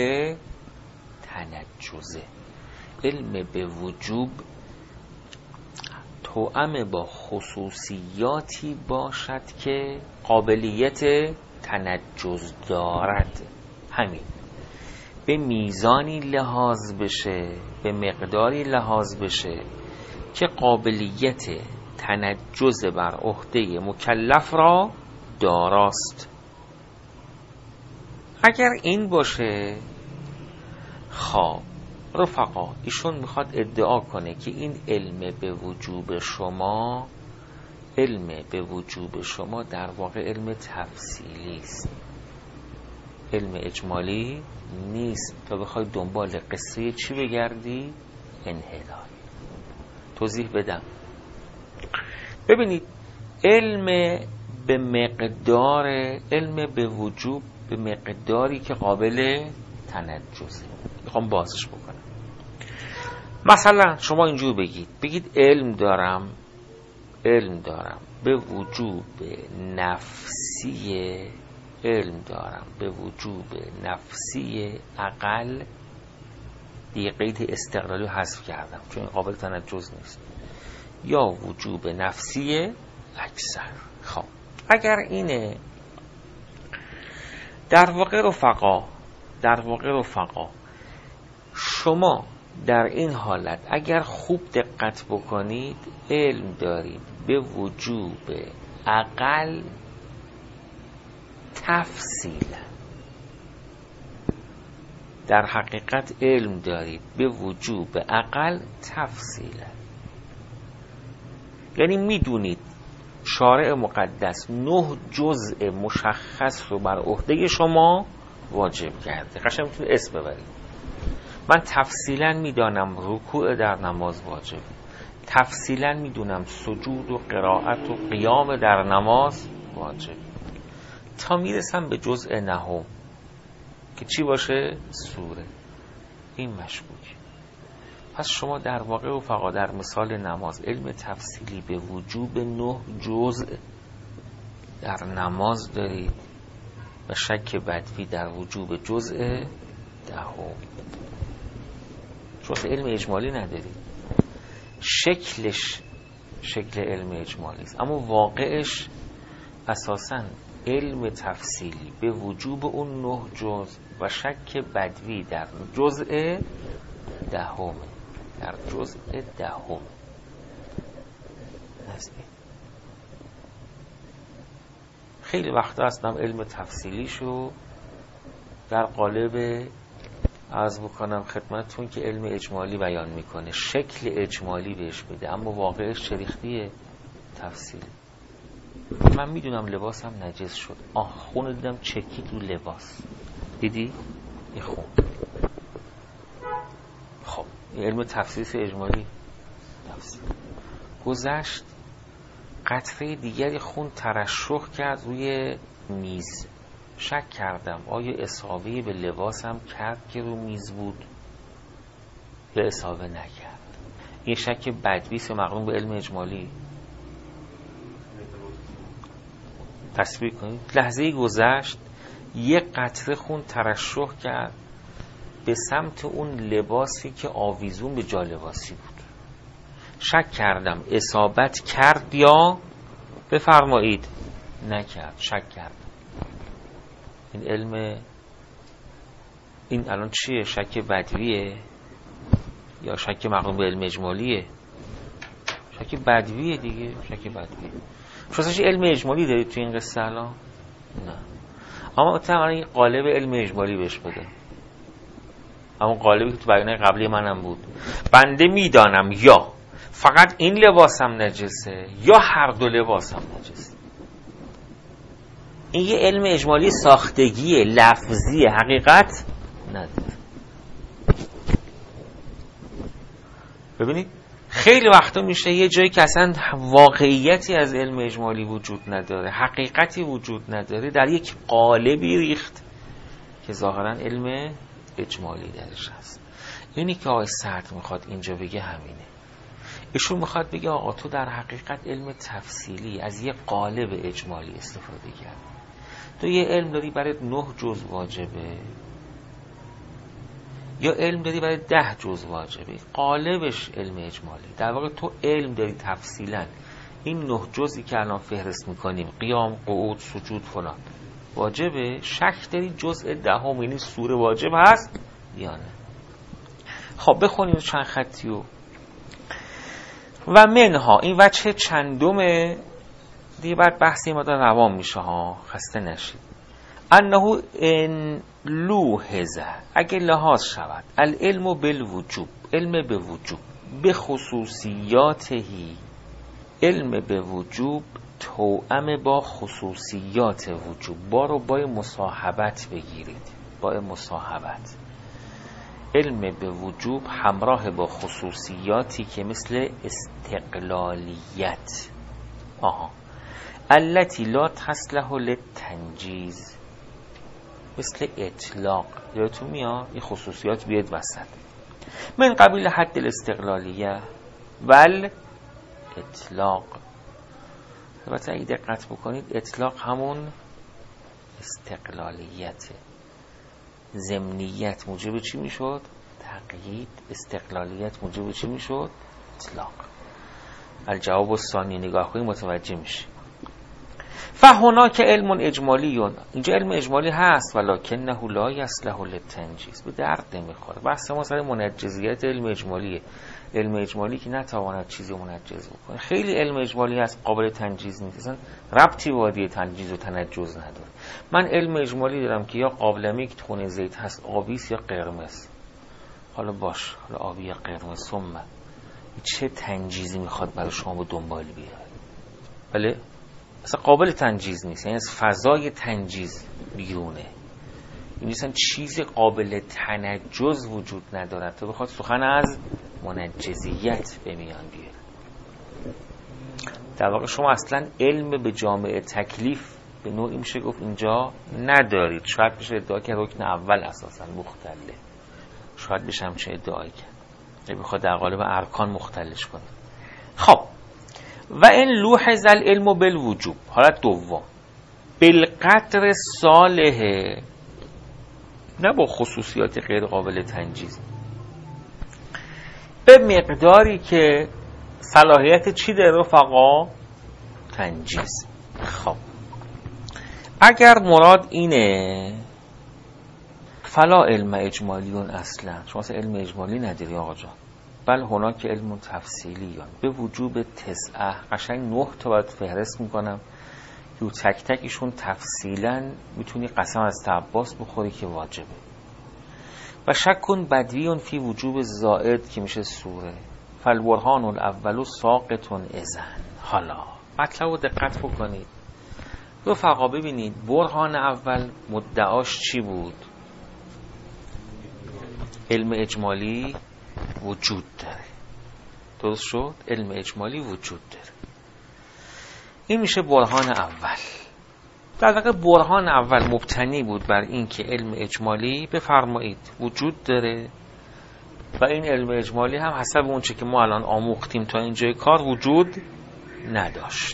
Speaker 1: تنجزه، علم به وجوب توأم با خصوصیاتی باشد که قابلیت تنجز دارد، همین به میزانی لحاظ بشه، به مقداری لحاظ بشه که قابلیت تنجز بر عهده مکلف را داراست. اگر این باشه، خب رفقا ایشون میخواد ادعا کنه که این علم به وجوب شما علم به وجوب شما در واقع علم تفصیلی است، علم اجمالی نیست، تا بخوای دنبال قصه چی بگردی؟ انحلال. توضیح بدم. ببینید علم به مقدار علم به وجوب به مقداری که قابل تنجزه، میخوام بازش بکنم. مثلا شما اینجور بگید بگید علم دارم علم دارم به وجوب نفسی علم دارم به وجوب نفسی اقل، دیگه قید استقلالی حذف کردم چون قابل تنجز نیست، یا وجوب نفسی اکثر. خب اگر اینه در واقع رفقا در واقع رفقا شما در این حالت اگر خوب دقت بکنید علم دارید به وجوب اقل تفصیلا، در حقیقت علم دارید به وجوب اقل تفصیلا، یعنی میدونید شارع مقدس نه جزء مشخص رو بر عهده شما واجب کرده. قشنگ میتونید اسم ببرید. من تفصیلا میدانم رکوع در نماز واجب، تفصیلا میدونم سجود و قرائت و قیام در نماز واجب، تا میرسم به جزء نهم که چی باشه؟ سوره. این مشکوک. پس شما در واقع رفقا در مثال نماز علم تفصیلی به وجوب نه جزء در نماز دارید و شک بدوی در وجوب جزء دهم. شما علم اجمالی ندارید، شکلش شکل علم اجمالی است اما واقعش اساساً علم تفصیلی به وجوب اون نه جزء و شک بدوی در جزء دهم در جزء دهم. خیلی وقتا هستم علم تفصیلیشو در قالب عرض بکنم خدمتتون که علم اجمالی بیان میکنه، شکل اجمالی بهش میده اما واقعش چریختیه تفصیلی. من میدونم لباسم نجس شد، آه خون دیدم چکید رو لباس، دیدی؟ این خون. خب این علم تفصیل اجمالی تفصیل. گذشت قطره دیگری خون ترشح کرد روی میز. شک کردم آیا اصابه به لباسم کرد که رو میز بود یا اصابه نکرد. این شک بدویست و مقرون به علم اجمالی. تصویر کنید لحظه‌ای گذشت یک قطره خون ترشح کرد به سمت اون لباسی که آویزون به جالباسی بود. شک کردم اصابت کرد یا بفرمایید نکرد. شک کردم. این علم این الان چیه؟ شک بدویه یا شک مقرون به علم اجمالیه؟ شک بدویه دیگه. شک بدویه. شما علم اجمالی دارید تو این قصه الان؟ نه. اما مثلا قالب علم اجمالی بهش بده. همون قالبی که تو بیانیه قبلی منم بود. بنده میدانم یا فقط این لباسم نجسه یا هر دو لباسم نجسه. این یه علم اجمالی ساختگیه، لفظیه، حقیقت نداره. ببینید خیلی وقتا میشه یه جایی که اصلا واقعیتی از علم اجمالی وجود نداره، حقیقتی وجود نداره، در یک قالبی ریخت که ظاهرا علم اجمالی درش هست. اینی که آقای سعد میخواد اینجا بگه همینه. ایشون میخواد بگه آقا تو در حقیقت علم تفصیلی از یه قالب اجمالی استفاده کرد. تو یه علم داری برای نه جز واجبه یا علم داری برای ده جز واجبه. قالبش علم اجمالی. در واقع تو علم داری تفصیلا این نه جزی که الان فهرست میکنیم، قیام، قعود، سجود، فلان واجبه. شک داری جزء دهم یعنی سوره واجب هست یا نه. خب بخونیم چند خطیو. و منها این وجه چندمه دیگه، بعد بحثی ما داره روان میشه ها، خسته نشید. انه ان لوحظه اگه لحاظ شود العلم بالوجوب، علم به وجوب، به خصوصیاتهی، علم به وجوب توأم با خصوصیات وجوب. با رو با مصاحبت بگیرید، با مصاحبت. علم به وجوب همراه با خصوصیاتی که مثل استقلالیت، آها التي لا تصلح للتنجیز، مثل اطلاق. یادتون میاد این خصوصیات بیاد وسط. من قبیل حد الاستقلالیه ول اطلاق. البته اگه دقت بکنید اطلاق همون استقلالیته. ضمنیت موجب چی میشد؟ تقیید. استقلالیت موجب چی میشد؟ اطلاق. الجواب الثانی نگاه کنید متوجه میشه. فهناک علم اجمالیون، اینجا علم اجمالی هست ولکنه لا یصلح للتنجیز، به درد نمیخوره. بحث ما سر منجزیت علم اجمالیه. علم اجمالی که نتواند چیزی منجز بکنه. خیلی علم اجمالی هست قابل تنجیز نیست، اصلا ربطی وادی تنجیز و تنجز نداره. من علم اجمالی دارم که یا قابلمه که خونه زیت هست آبیست یا قرمز. حالا باش، حالا آبی یا قرمز، ثم چه تنجیزی میخواد برای شما به دنبال بیاره؟ بله اصلا قابل تنجیز نیست، یعنی از فضای تنجیز بیرونه. این اصلا چیز قابل تنجز وجود ندارد تا بخواد سخن از منجزیت به میان بیاره. در واقع شما اصلا علم به جامعه تکلیف به نوعی میشه گفت اینجا ندارید. شاید بشه ادعا کرد رکن اول اساسا مختله، شاید بشه همچه ادعایی کرد اگه بخواد در قالب ارکان مختلش کنه. خب و این لوحظ العلم بالوجوب، حالت دوم، بالقدر صالحه، نه با خصوصیات غیر قابل تنجیز، به مقداری که صلاحیت چی داره رفقا؟ تنجیز. خب اگر مراد اینه فلا علم اجمالیون اصلا، شما اصلا علم اجمالی نداری آقا جان، بل هناک که علم تفصیلیون به وجوب تسعه، قشنگ نه تا باید فهرست میکنم که تک تکیشون تفصیلا میتونی قسم از عباس بخوری که واجبه. و شک کن بدویون فی وجوب زائد که میشه سوره فالبرهان الاول ساقطون اذن. حالا مطلب رو دقت بکنید رفقا، ببینید برهان اول مدعاش چی بود؟ علم اجمالی وجود داره. درست شد؟ علم اجمالی وجود داره. این میشه برهان اول. در واقع برهان اول مبتنی بود بر این که علم اجمالی بفرمایید وجود داره و این علم اجمالی هم حسب اون چه که ما الان آموختیم تا اینجای کار وجود نداشت.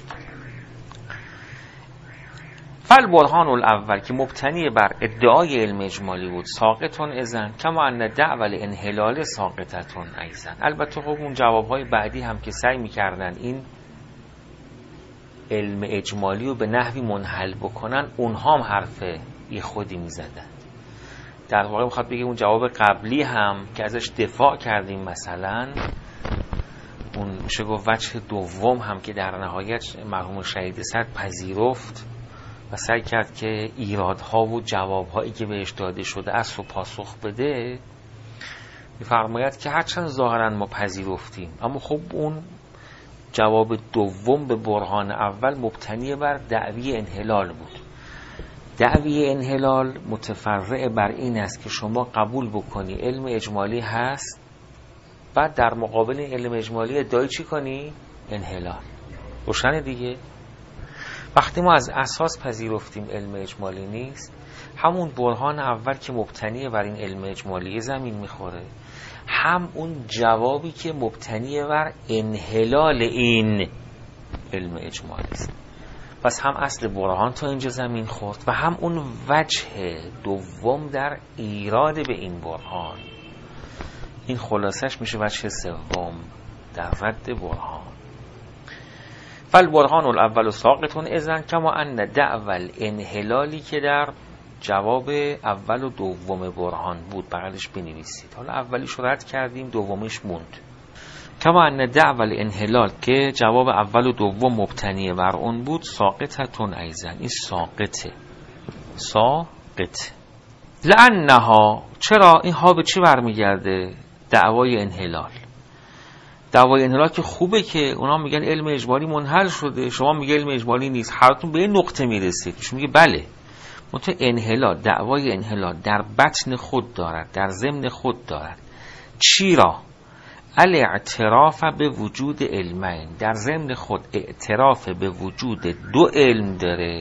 Speaker 1: فل برهان الاول که مبتنی بر ادعای علم اجمالی بود ساقطون اذن کما ان دعوی الانحلال ساقطتون ایضا. البته خب اون جوابهای بعدی هم که سعی میکردن این علم اجمالی رو به نحوی منحل بکنن اونها هم حرف ای خودی میزدن. در واقع میخواد بگه اون جواب قبلی هم که ازش دفاع کردیم مثلا اون میشه گفت وجه دوم هم که در نهایت مرحوم شهید صدر پذیرفت و سعی کرد که ایرادها و جوابهایی که بهش داده شده است رو پاسخ بده، میفرماید که هرچند ظاهرا ما پذیرفتیم اما خب اون جواب دوم به برهان اول مبتنی بر دعوی انحلال بود. دعوی انحلال متفرع بر این است که شما قبول بکنی علم اجمالی هست، بعد در مقابل علم اجمالی ادعای چی کنی؟ انحلال. روشنه دیگه؟ وقتی ما از اساس پذیرفتیم علم اجمالی نیست، همون برهان اول که مبتنی بر این علم اجمالی زمین میخوره، هم اون جوابی که مبتنی بر انحلال این علم اجمالی است. پس هم اصل برهان تا اینجا زمین خورد و هم اون وجه دوم در ایراد به این برهان. این خلاصش میشه وجه سوم در رد برهان. فل برهان الاول ساقطون اذن کما ان دعوی انحلالی که در جواب اول و دوم برهان بود بغلش بنویسید. حالا اولیش رو رد کردیم، دومیش موند. کما ان دعوی انحلال که جواب اول و دوم مبتنی بر اون بود ساقطتون ایضا. این ساقطه ساقط لانها. چرا این ها به چی برمیگرده؟ دعوای انحلال. دعوای انحلال که خوبه که اونا میگن علم اجمالی منحل شده، شما میگه علم اجمالی نیست، هرتون به این نقطه میرسید. شما میگه بله، منتها انحلال، دعوای انحلال در بطن خود دارد، در ضمن خود دارد چی را؟ الاعتراف به وجود علمین. در ضمن خود اعتراف به وجود دو علم داره.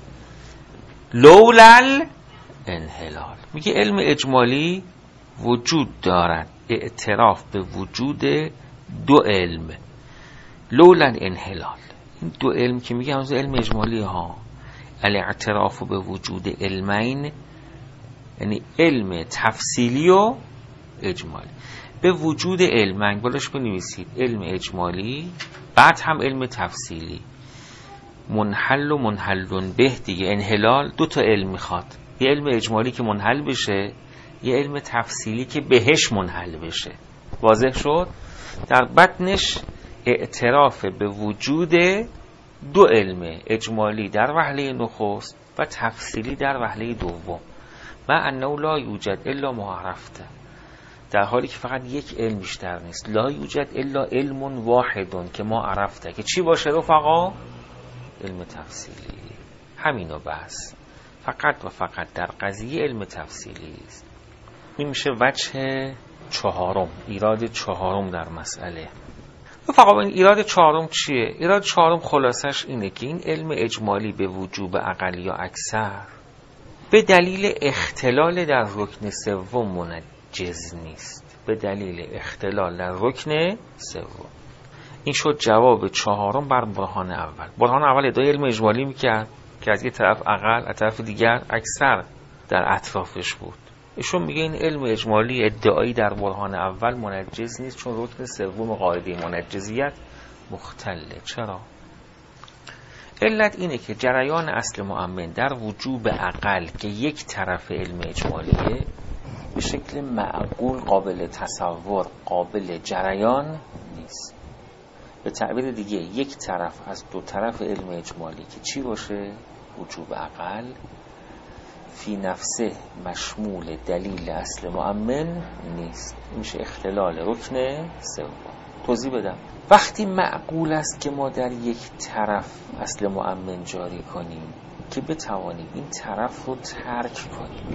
Speaker 1: لولل انحلال. میگه علم اجمالی وجود دارد، اعتراف به وجود دو علم. لولل انحلال. این دو علم که میگه همون علم اجمالی ها. الاعتراف به وجود علمین یعنی علم تفصیلی و اجمالی. به وجود علمین بالاش بنویسید علم اجمالی بعد هم علم تفصیلی. منحل و منحلون به دیگه. انحلال دو تا علم میخواد، یه علم اجمالی که منحل بشه، یه علم تفصیلی که بهش منحل بشه. واضح شد؟ در بطنش اعتراف به وجود دو علم، اجمالی در وهله نخست و تفصیلی در وهله دوم. و انه لا یوجد الا ما عرفته. در حالی که فقط یک علم بیشتر نیست. لا یوجد الا علم واحدون که ما عرفته. که چی باشه رفقا؟ علم تفصیلی. همینو بس. فقط و فقط در قضیه علم تفصیلی است. این میشه وجه چهارم، ایراد چهارم در مسئله. رفقا این ایراد چهارم چیه؟ ایراد چهارم خلاصش اینه که این علم اجمالی به وجوب اقل یا اکثر به دلیل اختلال در رکن سوم منجز نیست. به دلیل اختلال در رکن سوم. این شد جواب چهارم بر برهان اول. برهان اول ادعای علم اجمالی میکرد که از یه طرف اقل، از طرف دیگر اکثر در اطرافش بود. ایشون میگه این علم اجمالی ادعایی در برهان اول منجز نیست چون رکن سوم قاعده منجزیت مختله. چرا؟ علت اینه که جریان اصل مؤمن در وجوب اقل که یک طرف علم اجمالیه به شکل معقول قابل تصور، قابل جریان نیست. به تعبیر دیگه یک طرف از دو طرف علم اجمالی که چی باشه؟ وجوب اقل فی نفسه مشمول دلیل اصل مؤمن نیست. این میشه اختلال رکن سوم. توضیح بدم. وقتی معقول است که ما در یک طرف اصل مؤمن جاری کنیم که بتوانیم این طرف رو ترک کنیم،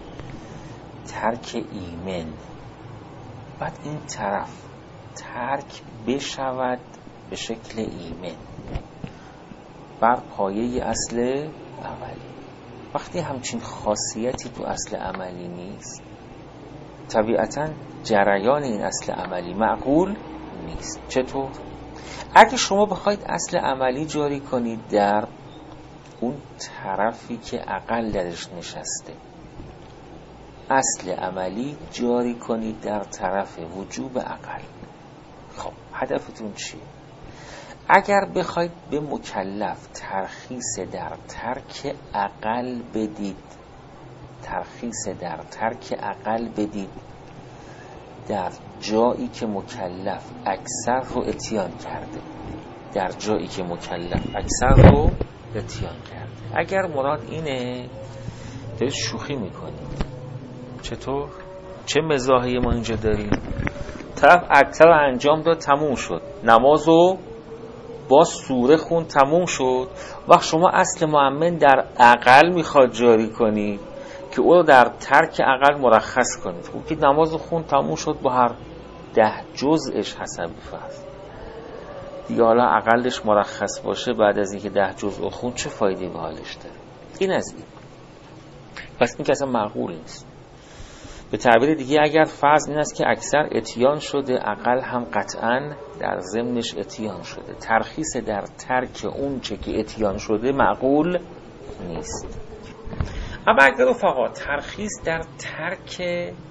Speaker 1: ترک ایمن، بعد این طرف ترک بشود به شکل ایمن. بر پایه اصل عملی. وقتی همچین خاصیتی تو اصل عملی نیست، طبیعتاً جریان این اصل عملی معقول نیست. چطور؟ اگه شما بخواید اصل عملی جاری کنید در اون طرفی که عقل درش نشسته، اصل عملی جاری کنید در طرف وجوب عقل، خب هدفتون چیه؟ اگر بخواید به مکلف ترخیص در ترک عقل بدید، ترخیص در ترک عقل بدید در جایی که مکلف اکثر رو اتیان کرده، در جایی که مکلف اکثر رو اتیان کرده. اگر مراد اینه، دارید شوخی میکنید. چطور؟ چه مزاحی ما اینجا داریم؟ طرف اکثر رو انجام داد، تموم شد، نمازو با سوره خون، تموم شد. وقت شما اصل مؤمن در عقل میخواد جاری کنید که او رو در ترک عقل مرخص کنید. خب که نماز خون، تموم شد، با هر ده جزءش حسب فرض دیگه، حالا عقلش مرخص باشه بعد از اینکه ده جزء خون، چه فایده به حالش داره؟ این از این. پس این که اصلا معقول نیست. به تعبیر دیگه اگر فرض این است که اکثر اتیان شده، عقل هم قطعاً در ضمنش اتیان شده، ترخیص در ترک اون چه که اتیان شده معقول نیست. اما اگر رفقا ترخیص در ترک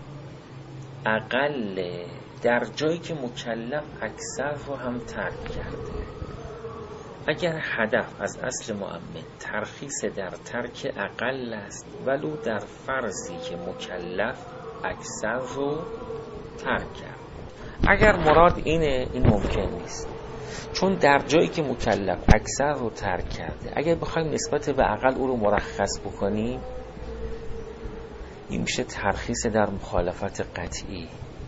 Speaker 1: عقل در جایی که مکلف اکثر رو هم ترک کرده، اگر هدف از اصل مؤمن ترخیص در ترک عقل است ولو در فرضی که مکلف اکثر رو ترک کرد، اگر مراد اینه، این ممکن نیست، چون در جایی که مکلف اکثر رو ترک کرده، اگر بخوایم نسبت به عقل او رو مرخص بکنیم، این میشه ترخیص در مخالفت قطعی.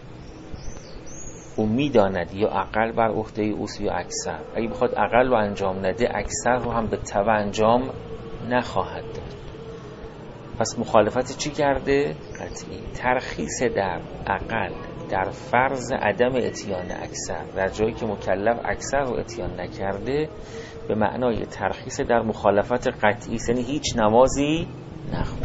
Speaker 1: او میداند یا عقل بر عهده اوست یا اکثر، اگه بخواد عقل رو انجام نده، اکثر رو هم به تبع انجام نخواهد داد. پس مخالفت چی کرده؟ قطعی. ترخیص در عقل در فرض عدم اتیان اکثر در جایی که مکلف اکثر رو اتیان نکرده، به معنای ترخیص در مخالفت قطعی، یعنی هیچ نمازی نخون،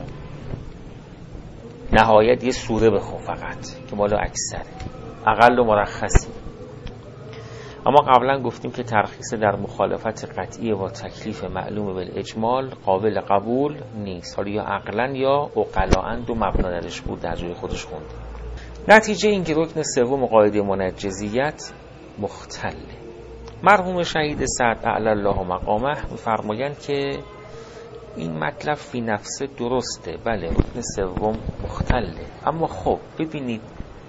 Speaker 1: نهایت یه سوره بخون فقط که مالا اکثره، اقل و مرخصی. اما قبلا گفتیم که ترخیص در مخالفت قطعی با تکلیف معلوم بالاجمال قابل قبول نیست، حالا یا عقلا یا عقلاً دو مبنا درش بود، در جای خودش خوند. نتیجه این که رکن سوم قاعده منجزیت مختله. مرحوم شهید سعد اعلی الله مقامه می‌فرمایند که این مطلب فی نفسه درسته، بله رکن سوم مختله، اما خب ببینید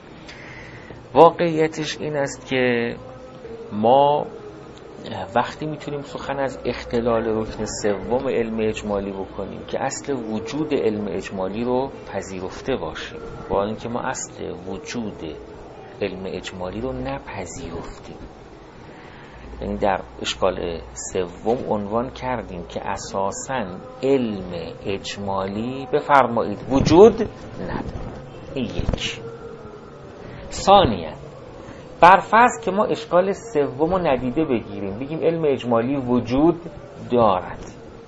Speaker 1: واقعیتش این است که ما وقتی میتونیم سخن از اختلال رکن سوم علم اجمالی بکنیم که اصل وجود علم اجمالی رو پذیرفته باشیم، با اینکه ما اصل وجود علم اجمالی رو نپذیرفتیم. یعنی در اشکال سوم عنوان کردیم که اساساً علم اجمالی بفرمایید وجود نداره. این یک. ثانیاً بر فرض که ما اشکال سوم رو ندیده بگیریم، بگیم علم اجمالی وجود دارد،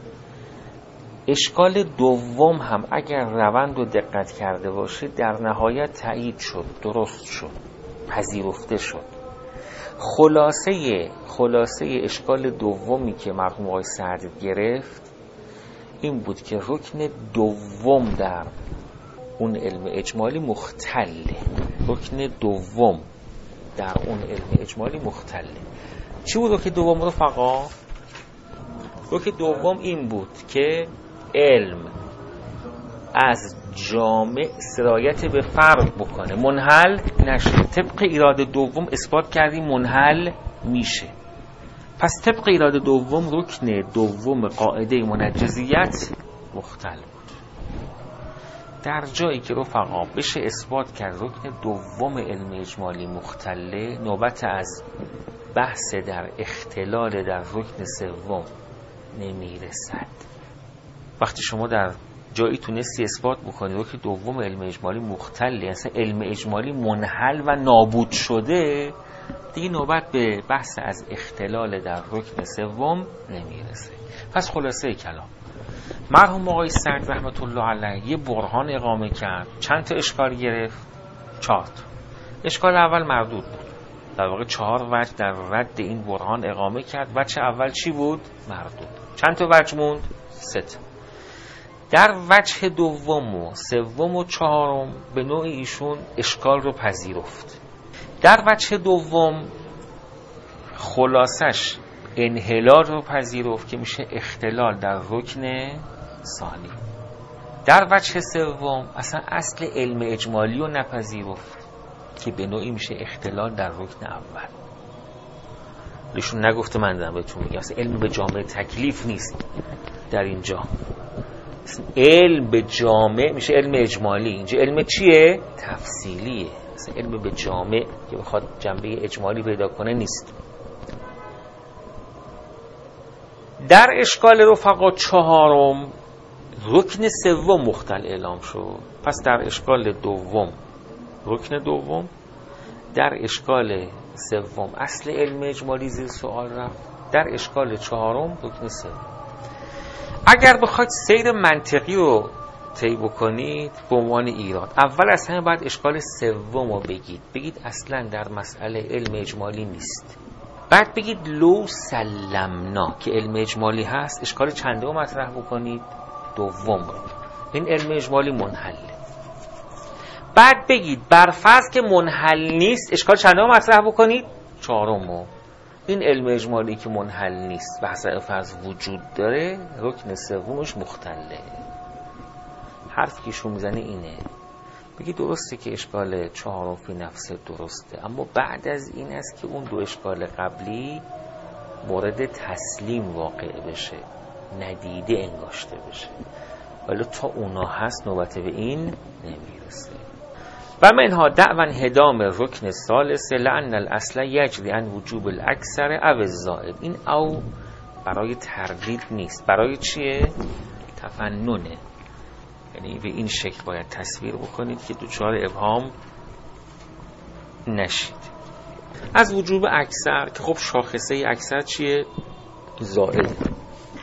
Speaker 1: اشکال دوم هم اگر روند رو دقت کرده باشه در نهایت تایید شد، درست شد، پذیرفته شد. خلاصه خلاصه اشکال دومی که مرحوم آقای سعدی گرفت این بود که رکن دوم در اون علم اجمالی مختله. رکن دوم در اون علم اجمالی مختله. چی بود رکن دوم رفقا؟ رکن دوم این بود که علم از جامع سرایت به فرد بکنه، منحل نشه. طبق ایراد دوم اثبات کردیم منحل میشه. پس طبق ایراد دوم رکن دوم قاعده منجزیت مختل بود. در جایی که رفقا بشه اثبات کرد رکن دوم علم اجمالی مختله، نوبت از بحث در اختلال در رکن سوم نمیرسد. وقتی شما در جایی تونستی اثبات بکنی رکن دوم علم اجمالی مختله، اصلا علم اجمالی منحل و نابود شده، دیگه نوبت به بحث از اختلال در رکن سوم نمیرسه. پس خلاصه کلام، مرحوم آقای سعد رحمت الله علیه یه برهان اقامه کرد، چند تا اشکال گرفت؟ چهار تا. اشکال اول مردود بود، در واقع چهار وجه در رد این برهان اقامه کرد. وجه اول چی بود؟ مردود. چند تا وجه موند؟ سه تا. در وجه دوم و سوم و چهارم به نوع ایشون اشکال رو پذیرفت. در وجه دوم خلاصش انحلال رو پذیرفت که میشه اختلال در رکن ثانی. در وجه سوم اصلا اصل علم اجمالی رو نپذیرفت که به نوعی میشه اختلال در رکن اول. ایشون نگفته، من دارم بهتون میگم اصلا علم به جامع تکلیف نیست در اینجا. علم به جامع میشه علم اجمالی. اینجا علم چیه؟ تفصیلیه. اصلا علم به جامع که بخواد جنبه اجمالی پیدا کنه نیست. در اشکال رفقا چهارم رکن سوم مختل اعلام شد. پس در اشکال دوم رکن دوم، در اشکال سوم اصل علم اجمالی زیر سوال رفت، در اشکال چهارم رکن سوم. اگر بخواید سیر منطقی رو طی بکنید به عنوان ایراد، اول از همه باید اشکال سوم رو بگید. بگید اصلا در مسئله علم اجمالی نیست. بعد بگید لو سلمنا که علم اجمالی هست، اشکال چنده رو مطرح بکنید؟ دوم رو. این علم اجمالی منحله. بعد بگید برفرض که منحل نیست، اشکال چنده رو مطرح بکنید؟ چهارم رو. این علم اجمالی که منحل نیست و حسب فرض وجود داره، رکن سومش مختله. حرف که شو میزنه اینه، بگی درسته که اشکال چهارم فی نفسه درسته، اما بعد از این است که اون دو اشکال قبلی مورد تسلیم واقع بشه، ندیده انگاشته بشه، ولی تا اونا هست نوبت به این نمیرسه. و منها دعوان هدام رکن ثالث لأن الاصل یجری عن وجوب الاکثر او الزائد. این او برای تردید نیست، برای چیه؟ تفننه. یعنی به این شکل باید تصویر بکنید که دوچار ابهام نشید. از وجوب اکثر که خب شاخصه اکثر چیه؟ زائد.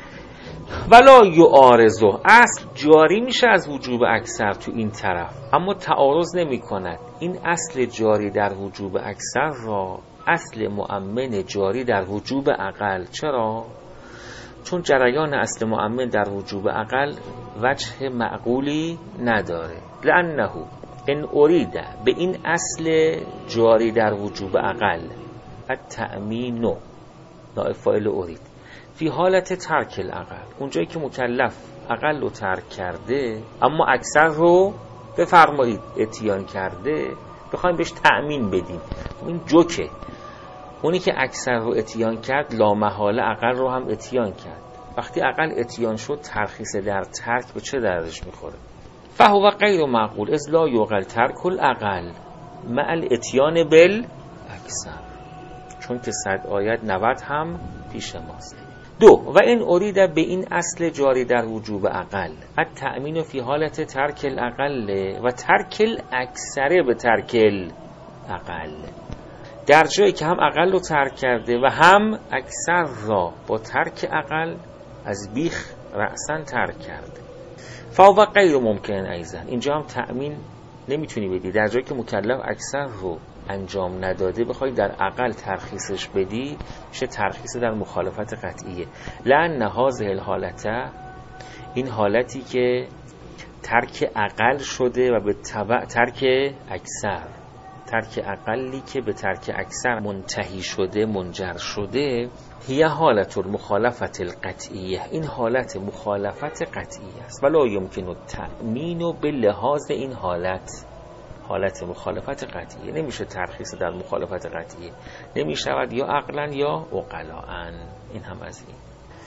Speaker 1: ولا یعارضه، اصل جاری میشه از وجوب اکثر تو این طرف، اما تعارض نمی کند. این اصل جاری در وجوب اکثر را اصل مؤمن جاری در وجوب اقل. چرا؟ چون جریان اصل مؤمن در وجوب اقل وجه معقولی نداره. لأنه ان ارید به این اصل جاری در وجوب اقل التأمین نائب فاعل ارید فی حالت ترک الاقل، اونجایی که مکلف اقل رو ترک کرده اما اکثر رو بفرمایید اتیان کرده، بخوایم بهش تأمین بدیم. این جوکه، اونی که اکثر رو اتیان کرد لامحاله اقل رو هم اتیان کرد. وقتی اقل اتیان شد ترخیص در ترک به چه دردش میخوره؟ فهو غیر معقول اذ لا یعقل ترک الاقل مع الاتیان بالاکثر، چون که صد آیت نود هم پیش ماست. دو و این ارید به این اصل جاری در وجوب اقل التأمین فی حالت ترک الاقل و ترک الاکثر به ترک الاقل، در جایی که هم اقل رو ترک کرده و هم اکثر را با ترک اقل از بیخ رأساً ترک کرده. فهو غیر ممکن ایضا، اینجا هم تأمین نمیتونی بدی. در جایی که مکلف اکثر رو انجام نداده بخوای در اقل ترخیصش بدی، میشه ترخیص در مخالفت قطعیه. لأن هذه الحالته، این حالتی که ترک اقل شده و به تبع ترک اکثر، ترک اقلی که به ترک اکثر منتهی شده، منجر شده، هی حالت المخالفت القطعیه، این حالت مخالفت قطعی است. ولا یمکن التأمین به لحاظ این حالت، حالت مخالفت قطعیه نمیشه ترخیص در مخالفت قطعیه، نمیشود یا عقلا یا عقلاً. این هم از این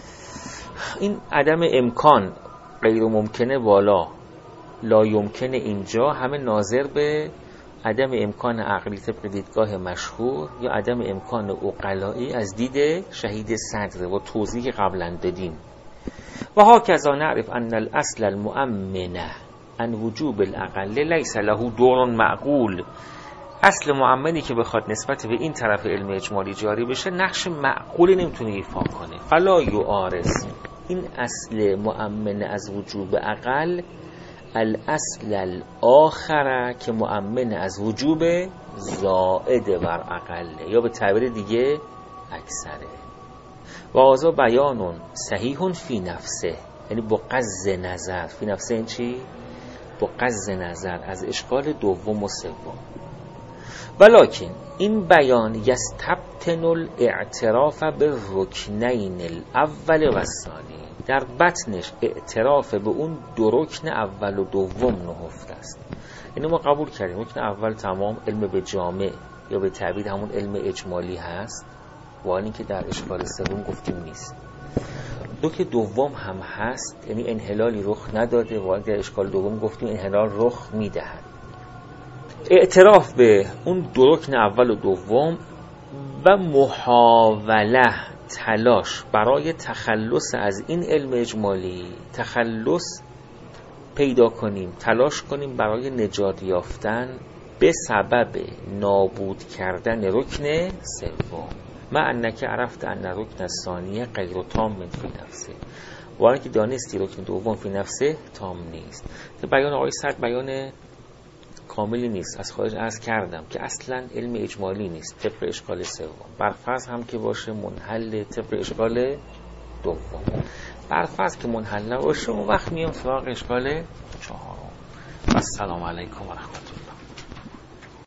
Speaker 1: این عدم امکان، غیر ممکنه بالا، لا یمکنه اینجا، همه ناظر به عدم امکان عقلی طبق دیدگاه مشهور یا عدم امکان عقلایی از دید شهید صدر و توضیح قبلا دادیم. و هاکذا نعرف ان الاصل المؤمنه ان وجوب الاقل لیس له دور معقول اصل مؤمنی که بخواد نسبت به این طرف علم اجمالی جاری بشه نقش معقولی نمیتونه ایفا کنه. فلا یعارض، این اصل مؤمن از وجوب عقل الاصل الاخر که مؤمن از وجوب زائد بر عقله، یا به تعبیر دیگه اکثره. و آزا بیانون صحیحون فی نفسه، یعنی با قصد نظر. فی نفسه این چی؟ با قصد نظر از اشکال دوم و سوم. ولکن این بیان یستبطن الاعتراف به رکنین الاول و الثانی، در بطنش اعتراف به اون دو رکن اول و دوم نهفته است. یعنی ما قبول کردیم رکن اول تمام علم به جامع یا به تعبیر همون علم اجمالی هست، و این که در اشکال سوم گفتیم نیست. رکن دوم هم هست، یعنی انحلالی رخ نداده، و در اشکال دوم گفتیم انحلال رخ میدهد. اعتراف به اون دو رکن اول و دوم و محاوله، تلاش برای تخلص از این علم اجمالی، تخلص پیدا کنیم، تلاش کنیم برای نجات یافتن به سبب نابود کردن رکن سوم. ما انک عرفت ان رکن ثانیه غیر تام فی نفسه، و که دانستی رکن دوم فی نفسه تام نیست. که بیان آقای سعد بیان کاملی نیست، از خارج عرض کردم که اصلا علم اجمالی نیست طبق اشکال سوم، برفرض هم که باشه منحل طبق اشکال دوم. برفرض که منحل نباشه اون وقت میام سراغ اشکال چهارم. السلام علیکم و رحمت الله.